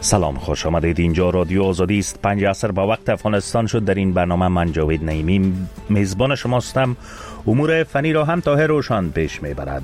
سلام، خوش آمدید. اینجا رادیو آزادی است. 5 عصر با وقت افغانستان شد. در این برنامه من جاوید نعیمی میزبان شماستم. امور فنی را هم طاهر روشن پیش میبرد.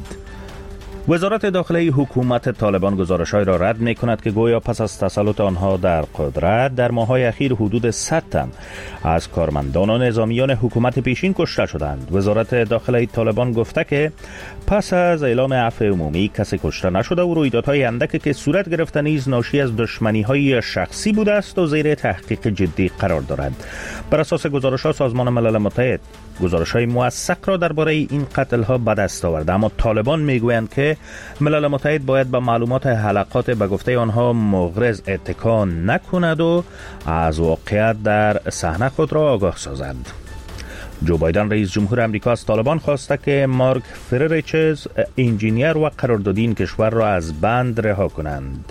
وزارت داخلی حکومت طالبان گزارش‌های را رد می‌کند که گویا پس از تسلط آنها در قدرت در ماه‌های اخیر حدود 100 تن از کارمندان و نظامیان حکومت پیشین کشته شدند. وزارت داخلی طالبان گفته که پس از اعلام عفو عمومی کسی کشته نشده و رویدادهای اندکی که صورت گرفته نیز ناشی از دشمنی‌های شخصی بوده است و زیر تحقیق جدی قرار دارد. بر اساس گزارش‌ها سازمان ملل متحد گزارش‌های موثق را درباره این قتل‌ها به دست آورده، اما طالبان می‌گویند که ملل متحد باید به معلومات حلقات به گفته آنها مغرض اتکا نکند و از واقعیت در صحنه خود را آگاه سازد. جو بایدن رئیس جمهور امریکا از طالبان خواسته که مارک فرریچز انجینیر و قراردادی این کشور را از بند رها کنند.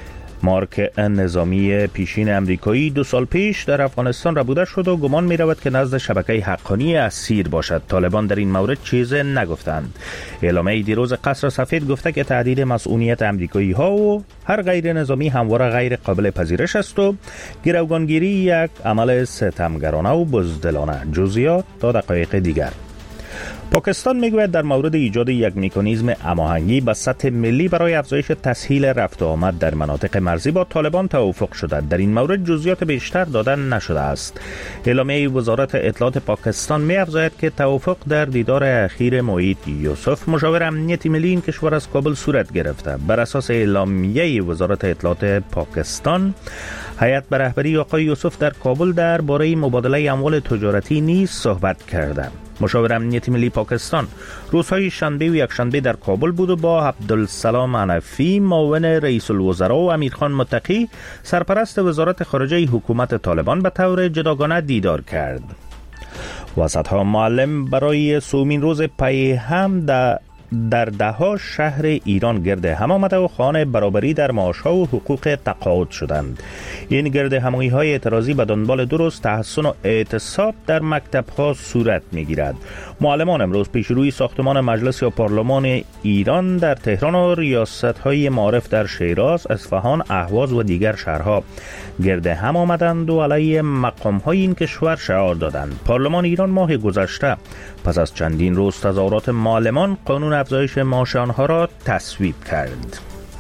مارک نظامی پیشین امریکایی 2 سال پیش در افغانستان ربوده شد و گمان می رود که نزد شبکه حقانی اسیر باشد. طالبان در این مورد چیزی نگفتند. اعلامیه دیروز قصر سفید گفته که تهدید مسئولیت امریکایی ها و هر غیر نظامی همواره غیر قابل پذیرش است و گروگانگیری یک عمل ستمگرانه و بزدلانه. جزئیات تا دقایق دیگر. پاکستان میگوید در مورد ایجاد یک مکانیزم هماهنگی به سطح ملی برای افزایش تسهیل رفت و آمد در مناطق مرزی با طالبان توافق شده. در این مورد جزئیات بیشتر داده نشده است. اعلامیه وزارت اطلاعات پاکستان می‌افزاید که توافق در دیدار اخیر معید یوسف مشاور امنیتی ملی این کشور از کابل صورت گرفته. بر اساس اعلامیه وزارت اطلاعات پاکستان، هیئت به رهبری آقای یوسف در کابل درباره مبادله اموال تجارتی نیز صحبت کرده. مشاور امنیتی ملی پاکستان روزهای شنبه و یکشنبه در کابل بود و با عبدالسلام حنفی معاون رئیس الوزراء و امیرخان متقی سرپرست وزارت خارجه حکومت طالبان به طور جداگانه دیدار کرد. واسطها معلم برای سومین روز پی هم در ده‌ها شهر ایران گرد هم آمده و خواهان برابری در معاش‌ها و حقوق تقاعد شدند. این گرد همایی‌های اعتراضی به دنبال درست تحسن و اعتصاب در مکتب‌ها صورت می‌گیرد. معلمان امروز پیشروی ساختمان مجلس یا پارلمان ایران در تهران و ریاست‌های معارف در شیراز، اصفهان، اهواز و دیگر شهرها گرد هم آمدند و علیه مقام‌های این کشور شعار دادند. پارلمان ایران ماه گذشته پس از چندین روز تظاهرات معلمان قانون افزایش معاش آنها را تصویب کرد.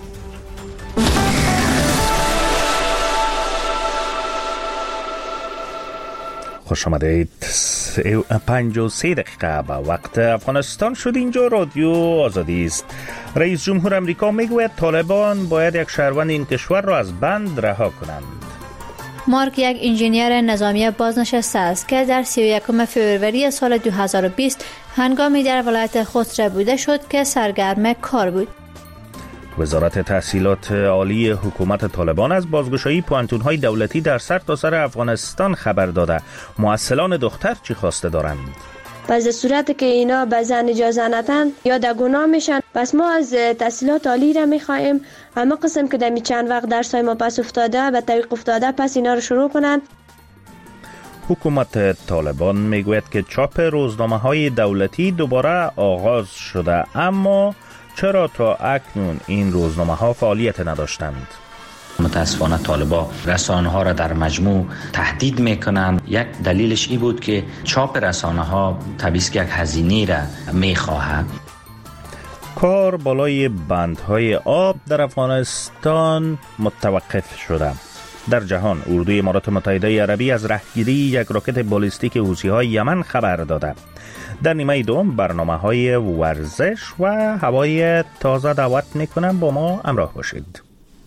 خوش آمدید. 53 دقیقه به وقت افغانستان شد. اینجا رادیو آزادی است. رئیس جمهور امریکا میگوید طالبان باید یک شهروند این کشور را از بند رها کنند. مارک یک انجینیر نظامی بازنشسته است که در 31 فوریه سال 2020 هنگامی در ولایت خوست ربوده شد که سرگرم کار بود. وزارت تحصیلات عالی حکومت طالبان از بازگشایی پوانتون‌های دولتی در سرتاسر افغانستان خبر داده. مؤصلان دختر چی خواسته دارند؟ پس در صورتی که اینا به زن اجازه ندن یا در گناه میشن، پس ما از تحصیلات عالی را میخواهیم اما قسم که در چند وقت درسای ما پس افتاده به طریق افتاده، پس اینا رو شروع کنن. حکومت طالبان میگوید که چاپ روزنامه‌های دولتی دوباره آغاز شده، اما چرا تا اکنون این روزنامه‌ها فعالیت نداشتند؟ متاسفانه طالبا رسانه‌ها را در مجموع تهدید میکنند. یک دلیلش این بود که چاپ رسانه‌ها طبیعی یک هزینه را میخواهد. کار بالای بندهای آب در افغانستان متوقف شده. در جهان اردوی امارات متحده عربی از رهگیری یک راکت بالستیک حوثی‌های یمن خبر داده. در نیمه دوم برنامه‌های ورزش و هوای تازه دعوت میکنم، با ما همراه باشید.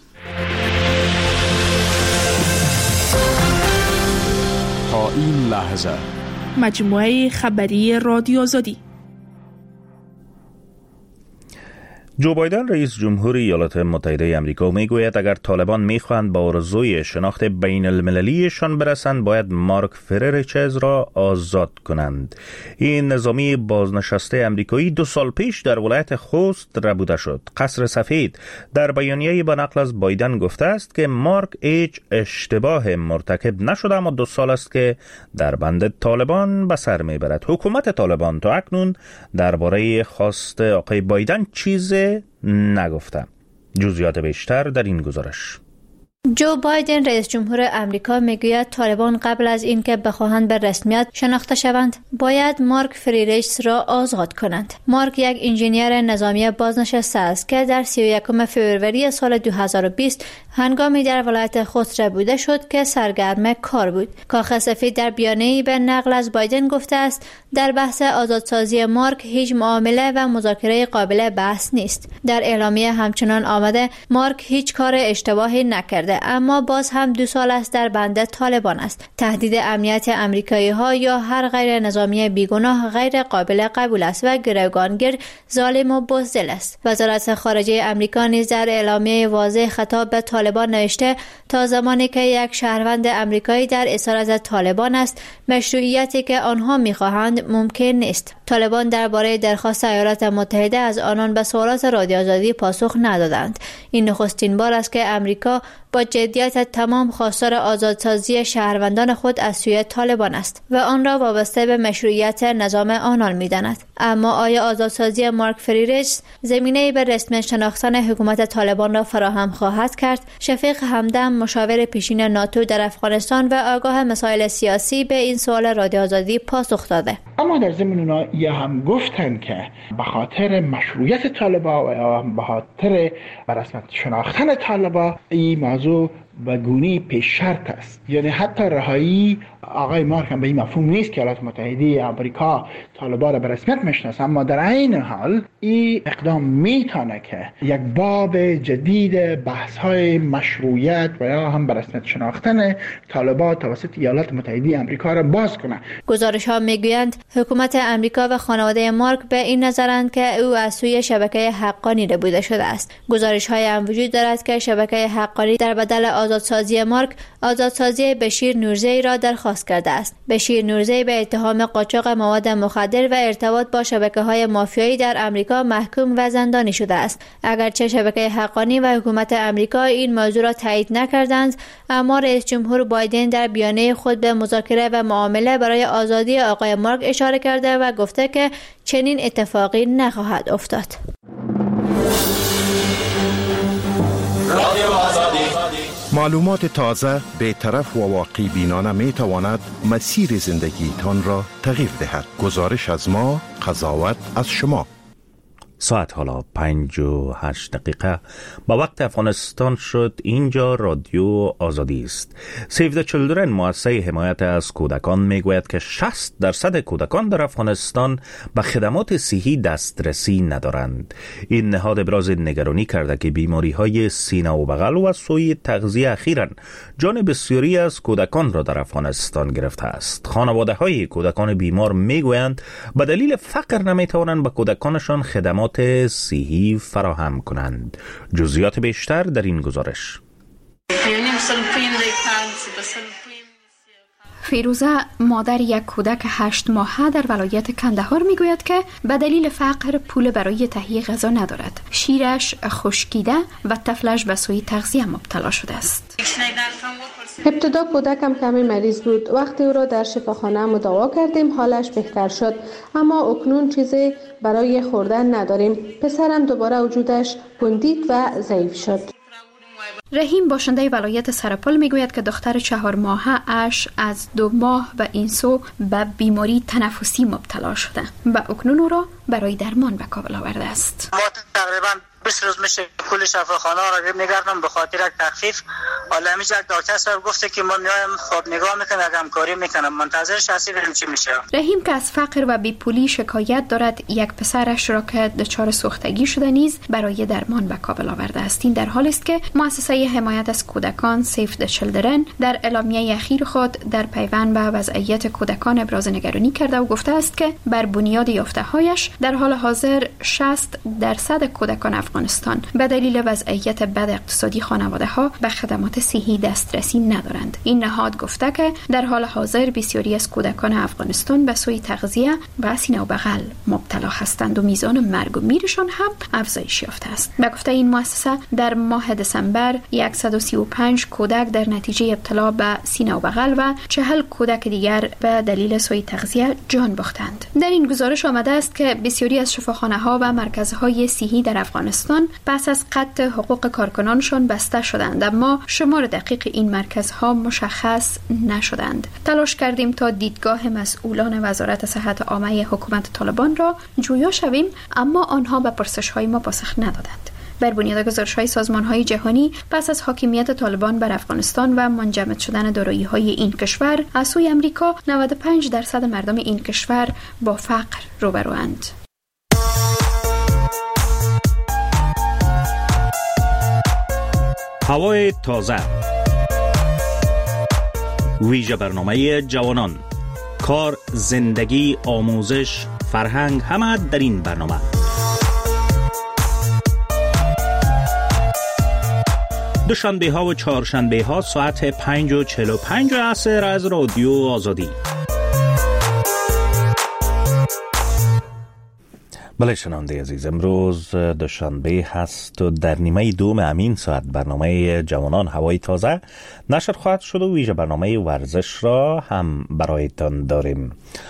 تا این لحظه مجموعه خبری رادیو آزادی. جو بایدن رئیس جمهور ایالات متحده آمریکا میگوید اگر طالبان میخواهند با آرزوی شناخت بین المللیشان برسند باید مارک فرریچز را آزاد کنند. این نظامی بازنشسته آمریکایی 2 سال پیش در ولایت خوست ربوده شد. قصر سفید در بیانیه‌ای با نقل از بایدن گفته است که مارک هیچ اشتباه مرتکب نشده اما 2 سال است که در بند طالبان به سر میبرد. حکومت طالبان تا اکنون درباره خواست آقای بایدن چیز نگفته. جزئیات بیشتر در این گزارش. جو بایدن رئیس جمهور امریکا میگوید طالبان قبل از اینکه بخواهند به رسمیت شناخته شوند باید مارک فریریچس را آزاد کنند. مارک یک انجینیر نظامی بازنشسته است که در 31 فوریه سال 2020 هنگامی در ولایت خوتره بوده شد که سرگرم کار بود. کاخ سفید در بیانیه‌ای به نقل از بایدن گفته است در بحث آزادسازی مارک هیچ معامله و مذاکره قابل بحث نیست. در اعلامیه همچنان آمده مارک هیچ کار اشتباهی نکرده اما باز هم 2 سال است در بند طالبان است. تهدید امنیت امریکایی ها یا هر غیر نظامی بیگناه غیر قابل قبول است و گروگانگیر ظالم و بزدل است. وزارت خارجه امریکا نیز در اعلامیه واضح خطاب به طالبان نوشته تا زمانی که یک شهروند امریکایی در اسارت طالبان است مشروعیتی که آنها می‌خواهند ممکن نیست. طالبان درباره درخواست ایالات متحده از آنان به سوالات رادیو آزادی پاسخ ندادند. این نخستین بار است که امریکا با جدیت تمام خواستار آزادسازی شهروندان خود از سوی طالبان است و آن را وابسته به مشروعیت نظام آنان می‌داند. اما آیا آزادسازی مارک فریریچس زمینه‌ای به رسمیت شناختن حکومت طالبان را فراهم خواهد کرد؟ شفیق همدم مشاور پیشین ناتو در افغانستان و آگاه مسائل سیاسی به این سوال رادیو آزادی پاسخ داده. اما در ضمن اونا هم گفتن که به خاطر مشروعیت طالبان و یا به خاطر به رسمیت شناختن طالبان این موضوع به گونی پیش شرط است. یعنی حتی رهایی آقای مارک هم به این مفهوم نیست که ایالات متحده آمریکا طالبان را به رسمیت میشناسه، اما در عین حال این اقدام میتونه که یک باب جدید بحث‌های مشروعیت و یا هم به رسمیت شناختن طالبان توسط ایالات متحده آمریکا را باز کنه. گزارش‌ها میگویند حکومت آمریکا و خانواده مارک به این نظرند که او از سوی شبکه حقانی ربوده شده است. گزارش‌های هم وجود دارد که شبکه حقانی در بدل آزادسازی مارک آزادسازی بشیر نورزی را درخواست کرده است. بشیر نورزی به اتهام قاچاق مواد مخدر و ارتباط با شبکه‌های مافیایی در آمریکا محکوم و زندانی شده است. اگرچه شبکه حقانی و حکومت آمریکا این موضوع را تایید نکردند، اما رئیس جمهور بایدن در بیانیه خود به مذاکره و معامله برای آزادی آقای مارک اشاره کرده و گفته که چنین اتفاقی نخواهد افتاد. معلومات تازه، بی‌طرف و واقعی بینانه می تواند مسیر زندگیتان را تغییر دهد. گزارش از ما، قضاوت از شما. ساعت حالا 5:08 با وقت افغانستان شد. اینجا رادیو آزادی است. سیو د چیلدرن مؤسسه حمایت از کودکان میگوید که 60% کودکان در افغانستان به خدمات صحی دسترسی ندارند. این نهاد ابراز نگرانی کرده که بیماری های سینه و بغل و سوء تغذیه اخیراً جان بسیاری از کودکان را در افغانستان گرفته است. خانواده های کودکان بیمار میگویند به دلیل فقر نمیتوانند به کودکانشان خدمات صحی فراهم کنند. جزئیات بیشتر در این گزارش. فیروزه مادر یک کودک 8 ماهه در ولایت کندهار میگوید که به دلیل فقر پول برای تهیه غذا ندارد. شیرش خشکیده و طفلش به سوء تغذیه مبتلا شده است. ابتدا کودکم کمی مریض بود. وقتی او را در شفاخانه مداوا کردیم حالش بهتر شد، اما اکنون چیزی برای خوردن نداریم. پسرم دوباره وجودش گندید و ضعیف شد. رحیم باشنده ولایت سرپل میگوید که دختر 4 ماهه اش از 2 ماه به این سو به بیماری تنفسی مبتلا شده و اکنون او را برای درمان به کابل آورده است. ما تقریبا 20 روز میشه کل شفاخانه را میگردم به خاطر تخفیف. حالا همیشه دکتر صاحب گفته که ما میایم خواب نگاه میکنم، همکاری میکنم، منتظرش هستیم ببینیم چی میشه. رحیم که از فقر و بیپولی شکایت دارد، یک پسرش را که دچار سوختگی شده نیز برای درمان به کابل آورده است. این در حالی است که مؤسسه حمایت از کودکان سیو د چیلدرن در اعلامیه اخیر خود در پیوند به وضعیت کودکان ابراز نگرانی کرده و گفته است که بر بنیاد یافته‌هایش در حال حاضر 60% کودکان افغانستان به دلیل وضعیت بد اقتصادی خانواده‌ها به خدمات صحی دسترسی ندارند. این نهاد گفته که در حال حاضر بسیاری از کودکان افغانستان به سوء تغذیه و سینه و بغل مبتلا هستند و میزان مرگ و میرشان هم افزایش یافته است. به گفته این مؤسسه در ماه دسامبر 135 کودک در نتیجه ابتلا به سینه و بغل و 40 کودک دیگر به دلیل سوء تغذیه جان باختند. در این گزارش آمده است که بسیاری از شفاخانه‌ها و مرکزهای صحی در افغانستان افغانستان پس از قطع حقوق کارکنانشان بسته شدند، اما شمار دقیق این مرکزها مشخص نشدند. تلاش کردیم تا دیدگاه مسئولان وزارت صحت عامه حکومت طالبان را جویا شویم، اما آنها به پرسش‌های ما پاسخ ندادند. بر بنیاد گزارش‌های سازمان‌های جهانی، پس از حاکمیت طالبان بر افغانستان و منجمد شدن دارایی‌های این کشور از سوی امریکا، 95% مردم این کشور با فقر روبروند. هوای تازه، ویژه برنامه جوانان، کار، زندگی، آموزش، فرهنگ، همه در این برنامه. دوشنبه ها و چهارشنبه ها ساعت 5:45 عصر از رادیو آزادی. بله شنونده عزیز، امروز دوشنبه هست و در نیمه دوم امین ساعت برنامه جوانان هوای تازه نشر خواهد شد و ویژه برنامه ورزش را هم برایتان داریم.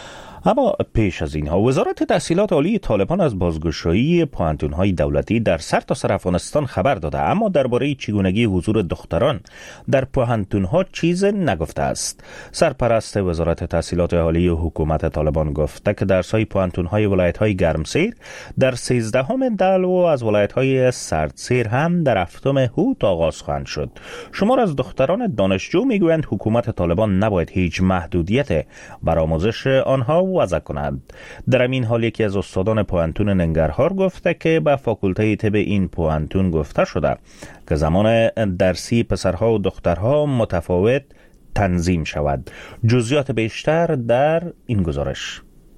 اما پیش از اینها، وزارت تحصیلات عالی طالبان از بازگشایی پوهنتون‌های دولتی در سرتاسر افغانستان خبر داده، اما درباره چگونگی حضور دختران در پوهنتون‌ها چیز نگفته است. سرپرست وزارت تحصیلات عالی حکومت طالبان گفته که درس‌های پوهنتون‌های ولایت‌های گرمسیر در 13 دلو و از ولایت‌های سردسیر هم در 7 هوت آغاز خواهند شد. شمار از دختران دانشجو میگویند حکومت طالبان نباید هیچ محدودیت بر آموزش آنها وضع کند. در این حال یکی از استادان پوهنتون ننگرهار گفته که به فاکولته طب این پوهنتون گفته شده که زمان درسی پسرها و دخترها متفاوت تنظیم شود. جزئیات بیشتر در این گزارش.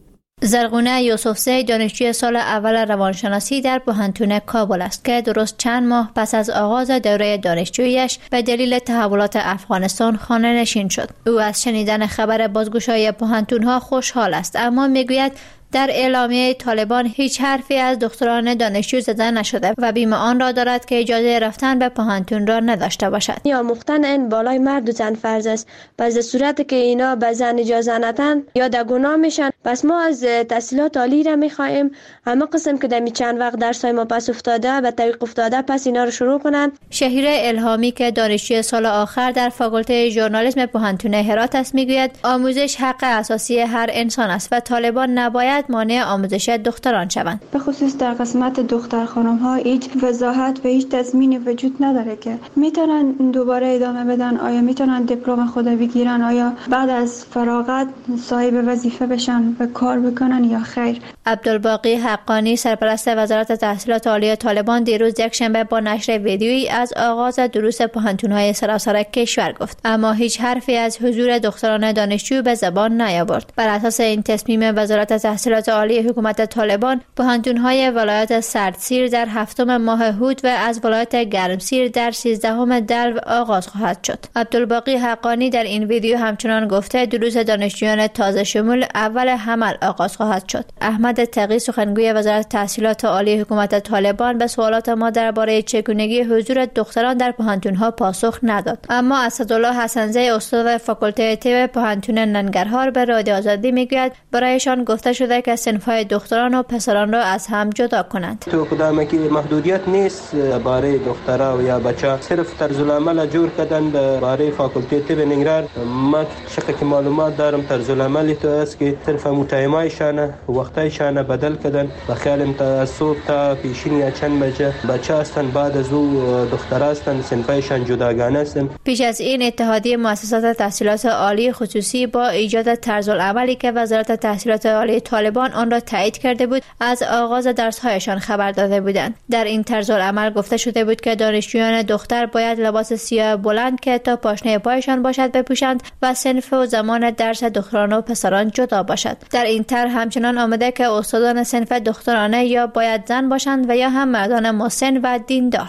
زرغونه یوسفزی دانشجوی سال اول روانشناسی در پوهنتون کابل است که درست چند ماه پس از آغاز دوره دانشجوییش به دلیل تحولات افغانستان خانه نشین شد. او از شنیدن خبر بازگشایی پوهنتون‌ها خوشحال است، اما میگوید در اعلامیه طالبان هیچ حرفی از دختران دانشجو زده نشده و بیم آن را دارد که اجازه رفتن به پوهنتون را نداشته باشد. یا مختن این بالای مرد و زن فرض است. پس در صورتی که اینا به زن اجازه ندن یا در گناه میشن، پس ما از تحصیلات عالی را میخواهیم همه قسم که در چند وقت درسای ما پس افتاده به طریق افتاده پس اینا رو شروع کنن. شهیر الهامی که دانشجوی سال آخر در فاکولته ژورنالیسم پوهنتون هرات است میگوید آموزش حق اساسی هر انسان است و طالبان نباید مانع آموزش دختران شوند. به خصوص در قسمت دختر خانم ها هیچ وضاحت و هیچ تضمینی وجود نداره که میتونن دوباره ادامه بدن، آیا میتونن دیپلم خود بگیرن، آیا بعد از فراغت صاحب وظیفه بشن و کار بکنن یا خیر. عبدالباقی حقانی سرپرست وزارت تحصیلات عالی طالبان دیروز یکشنبه با نشر ویدیویی از آغاز دروس پوهنتون‌های سراسر کشور گفت، اما هیچ حرفی از حضور دختران دانشجو به زبان نیاورد. بر اساس این تصمیم وزارت تحصیلات عالی حکومت طالبان، پوهنتون‌های ولایت سردسیر در 7 ماه هوت و از ولایت گرمسیر در 13 دلو آغاز خواهد شد. عبدالباقی حقانی در این ویدیو همچنان گفته دروس دانشجویان تازه شمول اول حمل آغاز خواهد شد. احمد تقی سخنگوی وزارت تحصیلات عالی حکومت طالبان به سوالات ما درباره چگونگی حضور دختران در پوهنتون‌ها پاسخ نداد، اما اسدالله حسنزی استاد فاکولته طب پوهنتون ننگرهار به رادیو آزادی میگوید برایشان گفته شده که صنف‌های دختران و پسران را از هم جدا کنند. تو کدام که محدودیت نیست برای دخترها و یا بچه، صرف طرز العمل جور کردن برای فاکولته طب ننگرهار. ما شک که معلومات دارم طرز العمل تو است که صرف متایمایشان وقتایشان بدل کردن و خیالم تا صبح تا پیشین یا چند بچه هستن، بعد از او دختر هستن، صنفایشان جداگانه هستن. پیش از این اتحادیه مؤسسات تحصیلات عالی خصوصی با ایجاد طرز العملی که وزارت تحصیلات عالی طالبان آن را تایید کرده بود از آغاز درس‌هایشان خبر داده بودند. در این طرز العمل گفته شده بود که دانشجویان دختر باید لباس سیاه بلند که تا پاشنه پایشان باشد بپوشند و صنف و زمان درس دختران و پسران جدا باشد. در این طرح همچنان آمده که استادان صنف دخترانه یا باید زن باشند و یا هم مردان مسن و دیندار.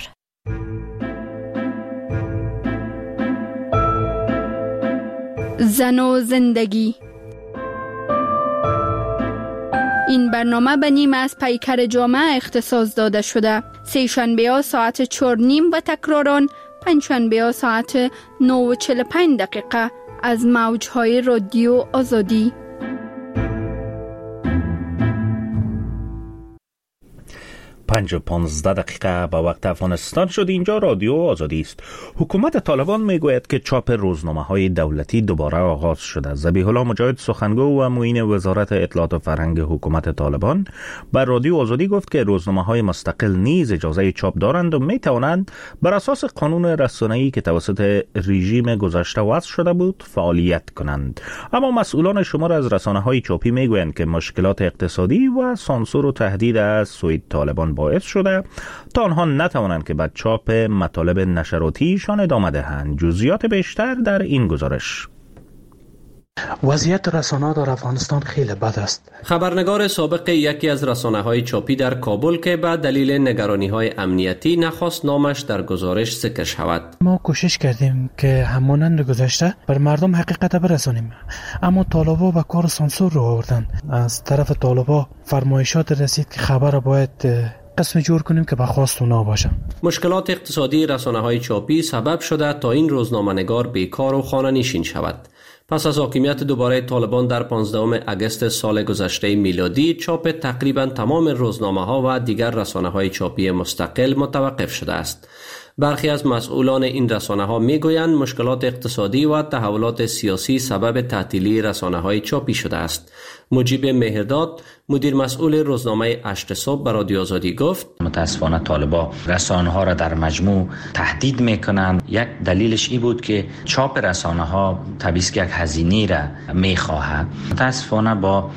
زن و زندگی. این برنامه به نیمه از پیکر جامعه اختصاص داده شده. سه شنبه ها ساعت 4:30 و تکراران پنج شنبه ها ساعت 9:45 از موجهای رادیو آزادی. 5:15 به وقت افغانستان شد. اینجا رادیو آزادی است. حکومت طالبان میگوید که چاپ روزنامه‌های دولتی دوباره آغاز شده. ذبیح الله مجاهد سخنگو و معین وزارت اطلاعات و فرهنگ حکومت طالبان بر رادیو آزادی گفت که روزنامه‌های مستقل نیز اجازه چاپ دارند و میتوانند بر اساس قانون رسانه‌ای که توسط رژیم گذشته وضع شده بود فعالیت کنند. اما مسئولان شمار از رسانه‌های چاپی میگویند که مشکلات اقتصادی و سانسور و تهدید از سوی طالبان باعث شده تا آنها نتوانند که به چاپ مطالب نشراتیشان ادامه دهند. جزئیات بیشتر در این گزارش. وضعیت رسانه‌ها در افغانستان خیلی بد است. خبرنگار سابق یکی از رسانه‌های چاپی در کابل که به دلیل نگرانی‌های امنیتی نخواست نامش در گزارش ذکر شود. ما کوشش کردیم که همانند گذشته بر مردم حقیقت برسانیم، اما طالبا به کار سانسور رو آوردن. از طرف طالبا فرمایشات رسید که خبر باید قسم جور کنیم که به خواست اونا باشه. مشکلات اقتصادی رسانه‌های چاپی سبب شده تا این روزنامه‌نگار بیکار و خانه‌نشین شود. پس از حاکمیت دوباره طالبان در 15 اگست سال گذشته میلادی، چاپ تقریبا تمام روزنامه‌ها و دیگر رسانه‌های چاپی مستقل متوقف شده است. برخی از مسئولان این رسانه‌ها میگویند مشکلات اقتصادی و تحولات سیاسی سبب تعطیلی رسانه‌های چاپی شده است. مجیب مهرداد، مدیر مسئول روزنامه اشت صبح به رادیو آزادی گفت متاسفانه طالبان رسانه‌ها را در مجموع تهدید میکنند. یک دلیلش این بود که چاپ رسانه‌ها طبیعی است که یک هزینه را میخواهد. متاسفانه با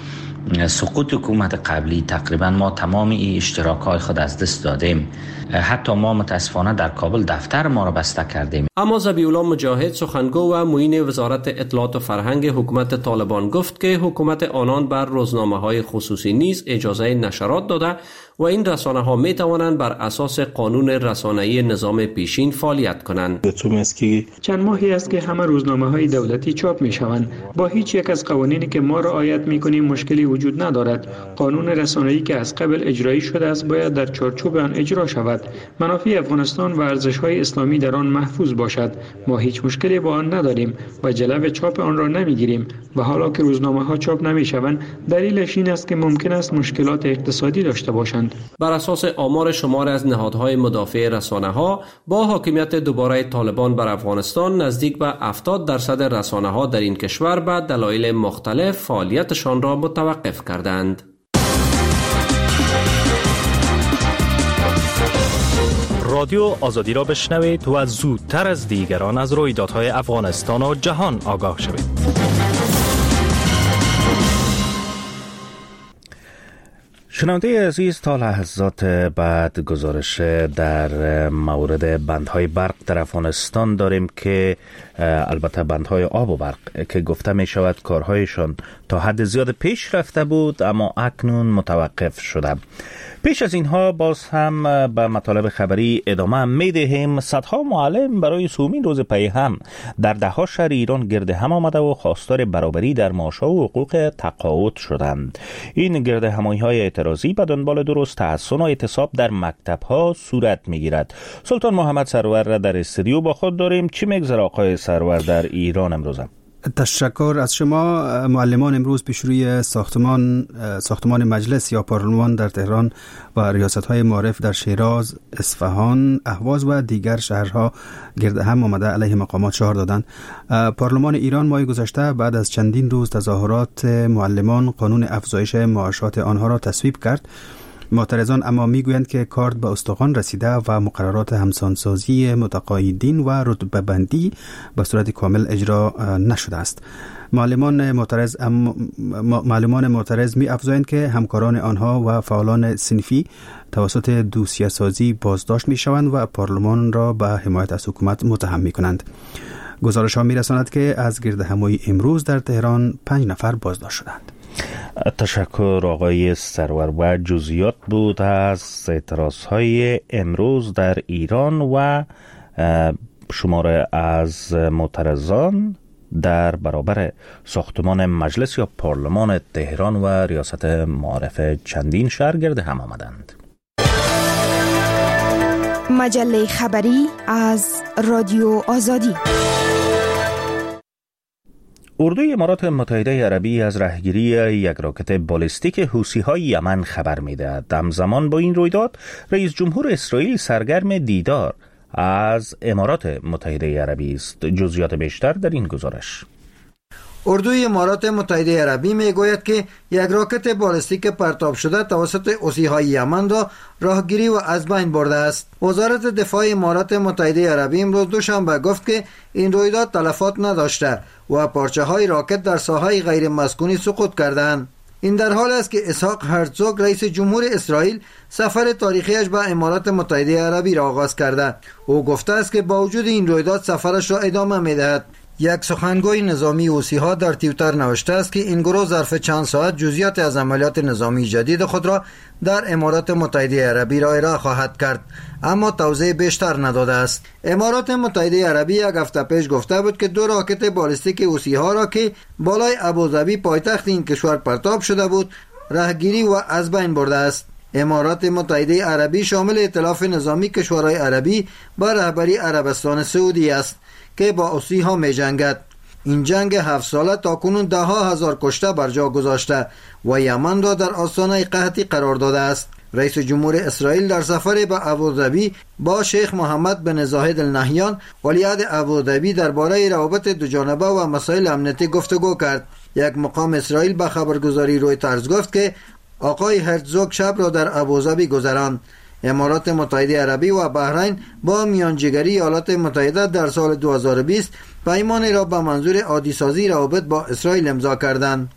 سقوط حکومت قبلی تقریبا ما تمام این اشتراک‌های خود از دست دادیم. حتی ما متاسفانه در کابل دفتر ما را بسته کردیم. اما ذبیح الله مجاهد سخنگو و معین وزارت اطلاعات و فرهنگ حکومت طالبان گفت که حکومت آنان بر روزنامه‌های خصوصی نیز اجازه نشرات داده و این رسانه‌ها می توانند بر اساس قانون رسانه‌ای نظام پیشین فعالیت کنند. چند ماهی است که همه روزنامه‌های دولتی چاپ می‌شوند. با هیچ یک از قوانینی که ما رعایت می‌کنیم مشکلی وجود ندارد. قانون رسانه‌ای که از قبل اجرایی شده است باید در چارچوب آن اجرا شود. منافع افغانستان و ارزش‌های اسلامی در آن محفوظ باشد. ما هیچ مشکلی با آن نداریم و جلب چاپ آن را نمی‌گیریم. و حالا که روزنامه‌ها چاپ نمی‌شوند، دلیلش این است که ممکن است مشکلات اقتصادی داشته باشند. بر اساس آمار شمار از نهادهای مدافع رسانه‌ها، با حاکمیت دوباره طالبان بر افغانستان نزدیک به 70% رسانه‌ها در این کشور به دلایل مختلف فعالیتشان را متوقف کردند. رادیو آزادی را بشنوید و زودتر از دیگران از رویدادهای افغانستان و جهان آگاه شوید. شنونده عزیز، تا لحظات بعد گزارش در مورد بندهای برق در افغانستان داریم که البته بندهای آب و برق که گفته می شود کارهایشان تا حد زیاد پیش رفته بود اما اکنون متوقف شده. پیش از اینها باز هم به مطالب خبری ادامه می دهیم. صدها معلم برای سومین روز پی هم در ده‌ها شهر ایران گرد هم آمده و خواستار برابری در معاش‌ها و حقوق تقاعد شدند. این گرد همایی‌های اعتراضی به دنبال درست تحسن و اعتصاب در مکتب‌ها صورت می‌گیرد. سلطان محمد سرور را در استودیو با خود داریم. چی می‌گذره آقای سرور در ایران امروز؟ تشکر از شما. معلمان امروز پیش روی ساختمان مجلس یا پارلمان در تهران و ریاست‌های معارف در شیراز، اصفهان، اهواز و دیگر شهرها گرد هم آمده علیه مقامات شعار دادند. پارلمان ایران ماه گذشته بعد از چندین روز تظاهرات معلمان قانون افزایش معاشات آنها را تصویب کرد. معترضان اما میگویند که کار به استخوان رسیده و مقررات همسانسازی متقاعدین و رتبه بندی به صورت کامل اجرا نشده است. معلمان معترض می افزایند که همکاران آنها و فعالان صنفی توسط دوسیه سازی بازداشت می شوند و پارلمان را به حمایت از حکومت متهم می کنند. گزارش ها می رساند که از گرد همایی امروز در تهران 5 نفر بازداشت شدند. تشکر آقای سرور. و جزئیات بود از اعتراضهای امروز در ایران و شمار از معترضان در برابر ساختمان مجلس یا پارلمان تهران و ریاست معارف چندین شهر گرد هم آمدند. مجله خبری از رادیو آزادی. اردوی امارات متحده عربی از رهگیری یک راکت بالستیک حوثی‌های یمن خبر می‌دهد. همزمان با این رویداد رئیس جمهور اسرائیل سرگرم دیدار از امارات متحده عربی است. جزئیات بیشتر در این گزارش. اردوی امارات متحده عربی میگوید که یک راکت بالستیک پرتاب شده توسط حوثی‌های یمن را راهگیری و از بین برده است. وزارت دفاع امارات متحده عربی امروز دوشنبه گفت که این رویداد تلفات نداشته و پارچه‌های راکت در ساحه غیر مسکونی سقوط کردند. این در حال است که اسحاق هرزوگ رئیس جمهور اسرائیل سفر تاریخیش به امارات متحده عربی را آغاز کرده. او گفته است که با وجود این رویداد سفرش را ادامه می‌دهد. یک سخنگوی نظامی حوثی‌ها در توییتر نوشته است که این گروه ظرف چند ساعت جزئیات از عملیات نظامی جدید خود را در امارات متحده عربی را ارائه خواهد کرد، اما توضیح بیشتر نداده است. امارات متحده عربی یک هفته پیش گفته بود که 2 راکت بالستیک حوثی‌ها را که بالای ابوظبی پایتخت این کشور پرتاب شده بود راهگیری و از بین برده است. امارات متحده عربی شامل ائتلاف نظامی کشورهای عربی با رهبری عربستان سعودی است که با حوثی‌ها می‌جنگد. این جنگ 7 ساله تاکنون 10,000 کشته بر جا گذاشته و یمن را در آستانه قحطی قرار داده است. رئیس جمهور اسرائیل در سفر به ابوظبی با شیخ محمد بن زاید النهیان ولیعهد ابوظبی درباره روابط دوجانبه و مسائل امنیتی گفتگو کرد. یک مقام اسرائیل به خبرگزاری رویترز گفت که آقای هرزوگ شب را در ابوظبی گذراند. امارات متحده عربی و بحرین با میانجیگری ایالات متحده در سال 2020 پیمانی را به منظور عادی سازی روابط با اسرائیل امضا کردند.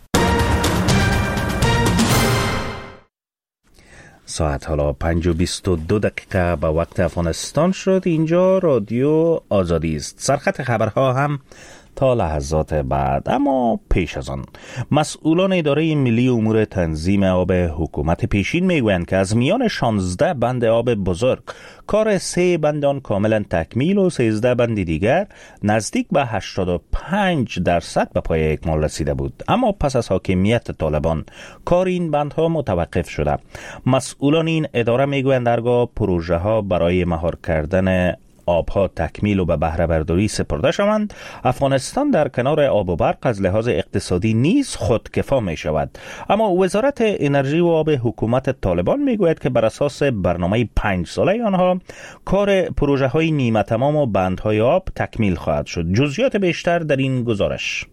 ساعت حالا 5:22 به وقت افغانستان شد. اینجا رادیو آزادی است. سرخط خبرها هم تا لحظات بعد، اما پیش از آن مسئولان اداره ملی امور تنظیم آب حکومت پیشین میگویند که از میان 16 بند آب بزرگ کار 3 بند آن کاملا تکمیل و 13 بند دیگر نزدیک به 85% به پای اکمال رسیده بود، اما پس از حاکمیت طالبان کار این بندها متوقف شده. مسئولان این اداره میگویند هرگاه پروژه ها برای مهار کردن آبها تکمیل و به بهره برداری سپرده شوند، افغانستان در کنار آب و برق از لحاظ اقتصادی نیز خودکفا می شود. اما وزارت انرژی و آب حکومت طالبان می گوید که بر اساس برنامه 5 ساله آنها کار پروژه های نیمه تمام و بندهای آب تکمیل خواهد شد. جزئیات بیشتر در این گزارش.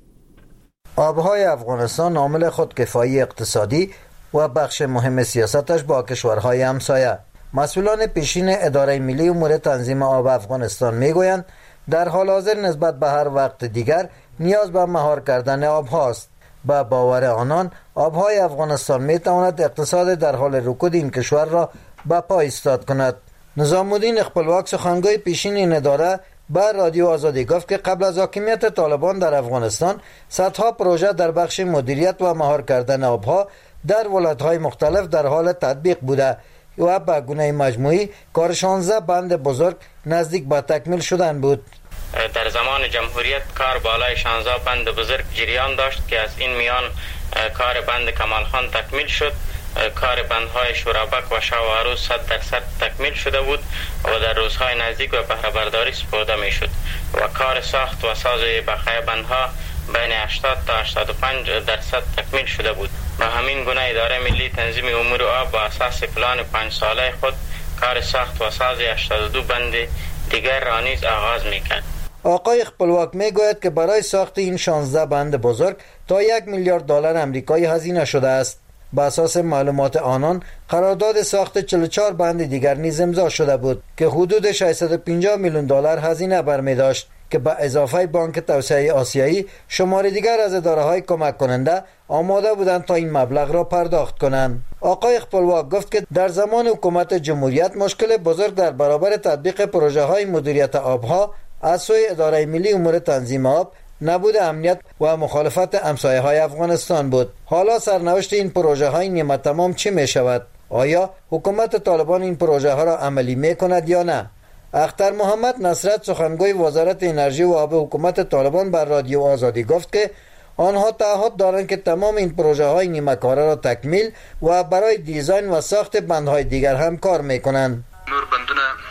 آبهای افغانستان عامل خودکفایی اقتصادی و بخش مهم سیاستش با کشورهای همسایه. مسئولان پیشین اداره ملی امور تنظیم آب افغانستان میگویند در حال حاضر نسبت به هر وقت دیگر نیاز به مهار کردن آب هاست. با باور آنان آبهای افغانستان میتواند اقتصاد در حال رکود این کشور را به پا ایستاد کند. نظام الدین خپلواک سخنگوی پیشین این اداره بر رادیو آزادی گفت که قبل از حاکمیت طالبان در افغانستان صدها پروژه در بخش مدیریت و مهار کردن آبها در ولایت‌های مختلف در حال تطبیق بوده و به گونه مجموعی کار 16 بند بزرگ نزدیک به تکمیل شدن بود. در زمان جمهوریت کار بالای 16 بند بزرگ جریان داشت که از این میان کار بند کمالخان تکمیل شد. کار بندهای شورابک و شاوارو 100% تکمیل شده بود و در روزهای نزدیک به بهره برداری سپرده می شد و کار ساخت و ساز بقیه بندها بین 80 تا 85% تکمیل شده بود. به همین گونه اداره ملی تنظیم امور آب با اساس پلان 5 ساله خود کار ساخت و ساز 82 بند دیگر را نیز آغاز می‌کرد. آقای خپلواک میگوید که برای ساخت این 16 بند بزرگ تا 1 میلیارد دلار آمریکایی هزینه شده است. با اساس معلومات آنان قرارداد ساخت 44 بند دیگر نیز امضا شده بود که حدود 650 میلیون دلار هزینه برمی داشت که به اضافه بانک توسعه آسیایی شمار دیگر از اداره‌های کمک کننده آماده بودند تا این مبلغ را پرداخت کنند. آقای خپلواک گفت که در زمان حکومت جمهوریت مشکل بزرگ در برابر تطبیق پروژه‌های مدیریت آبها از سوی اداره ملی امور تنظیم آب نبود امنیت و مخالفت همسایه‌های افغانستان بود. حالا سرنوشت این پروژه‌های نیمه تمام چی می‌شود؟ آیا حکومت طالبان این پروژه‌ها را عملی می‌کند یا نه؟ اختر محمد نصرت سخنگوی وزارت انرژی و آب حکومت طالبان بر رادیو آزادی گفت که آنها تعهد دارند که تمام این پروژه‌های نیمه کاره را تکمیل و برای دیزاین و ساخت بندهای دیگر هم کار می‌کنند. نور بندونه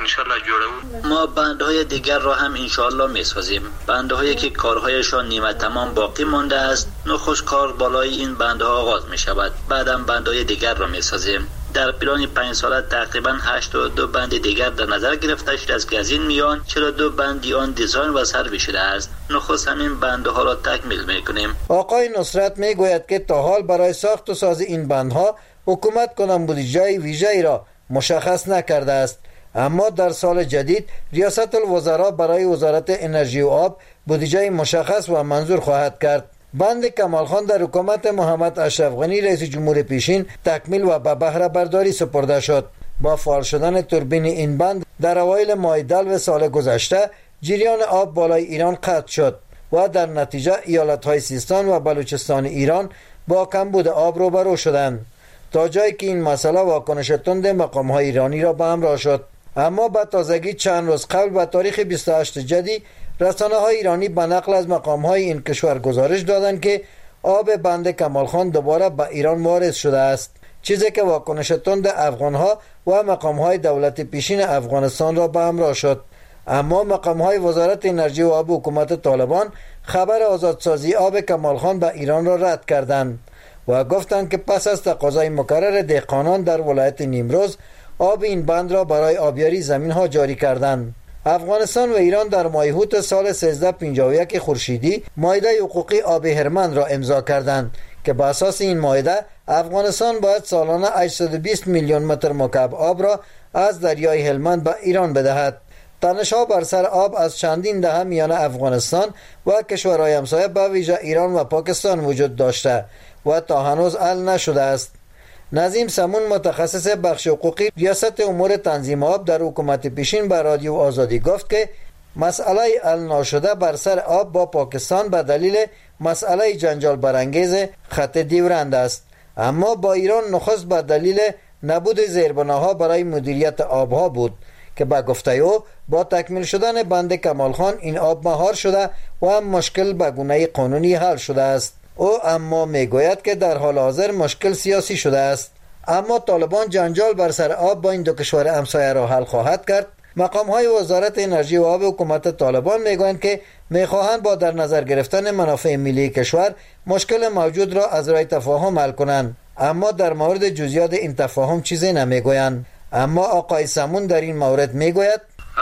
انشالله جوړو. ما بندهای دیگر را هم انشالله میسازیم. بندهایی که کارهایشان نیمه تمام باقی مانده است، نخست کار بالای این بندها آغاز می شود. بعدم بندهای دیگر را میسازیم. در پلان 5 ساله تقریبا 82 بند دیگر در نظر گرفته شده است که از این میان 42 بندی آن دیزاین و سروی شده است. نخست همین بندها را تکمیل میکنیم. آقای نصرت میگوید که تا حال برای ساخت و ساز این بندها حکومت کنم بودجه ویژه‌ای را مشخص نکرده است، اما در سال جدید ریاست الوزراء برای وزارت انرژی و آب بودجه مشخص و منظور خواهد کرد. بند کمالخان در حکومت محمد اشرف غنی رئیس جمهور پیشین تکمیل و به بهره برداری سپرده شد. با فعال شدن توربین این بند در اوایل ماه دلو سال گذشته جریان آب بالای ایران قطع شد و در نتیجه ایالت‌های سیستان و بلوچستان ایران با کمبود آب روبرو شدند، تا جایی که این مسئله واکنش تند مقام‌های ایرانی را به همراه شد. اما به تازگی چند روز قبل به تاریخ 28 جدی رسانه‌های ایرانی به نقل از مقام‌های این کشور گزارش دادند که آب بند کمالخان دوباره به ایران وارد شده است، چیزی که واکنش تند افغان‌ها و مقام‌های دولت پیشین افغانستان را به همراه شد. اما مقام‌های وزارت انرژی و آب حکومت طالبان خبر آزادسازی آب کمالخان به ایران را رد کردند و گفتند که پس از تقاضای مکرر دهقانان در ولایت نیمروز آب این بند را برای آبیاری زمین‌ها جاری کردند. افغانستان و ایران در ماه اوت سال 1351 خورشیدی معاهده حقوقی آب هرمند را امضا کردند که بر اساس این معاهده افغانستان باید سالانه 820 میلیون متر مکعب آب را از دریای هلمند به ایران بدهد. تنش‌ها بر سر آب از چندین دهه میان افغانستان و کشورهای همسایه به ویژه ایران و پاکستان وجود داشته و تا هنوز حل نشده است. نظیم سمون متخصص بخش حقوقی ریاست امور تنظیم آب در حکومت پیشین به رادیو آزادی گفت که مسئله حل ناشده بر سر آب با پاکستان به دلیل مسئله جنجال برانگیز خط دیورند است، اما با ایران نخست به دلیل نبود زیربناها برای مدیریت آبها بود که به گفته او با تکمیل شدن بند کمالخان این آب مهار شده و هم مشکل به گونه قانونی حل شده است. او اما میگوید که در حال حاضر مشکل سیاسی شده است، اما طالبان جنجال بر سر آب با این دو کشور همسایه را حل خواهد کرد. مقام‌های وزارت انرژی و آب حکومت طالبان میگویند که میخواهند با در نظر گرفتن منافع ملی کشور مشکل موجود را از راه تفاهم حل کنند، اما در مورد جزئیات این تفاهم چیزی نمیگویند. اما آقای سمون در این مورد میگوید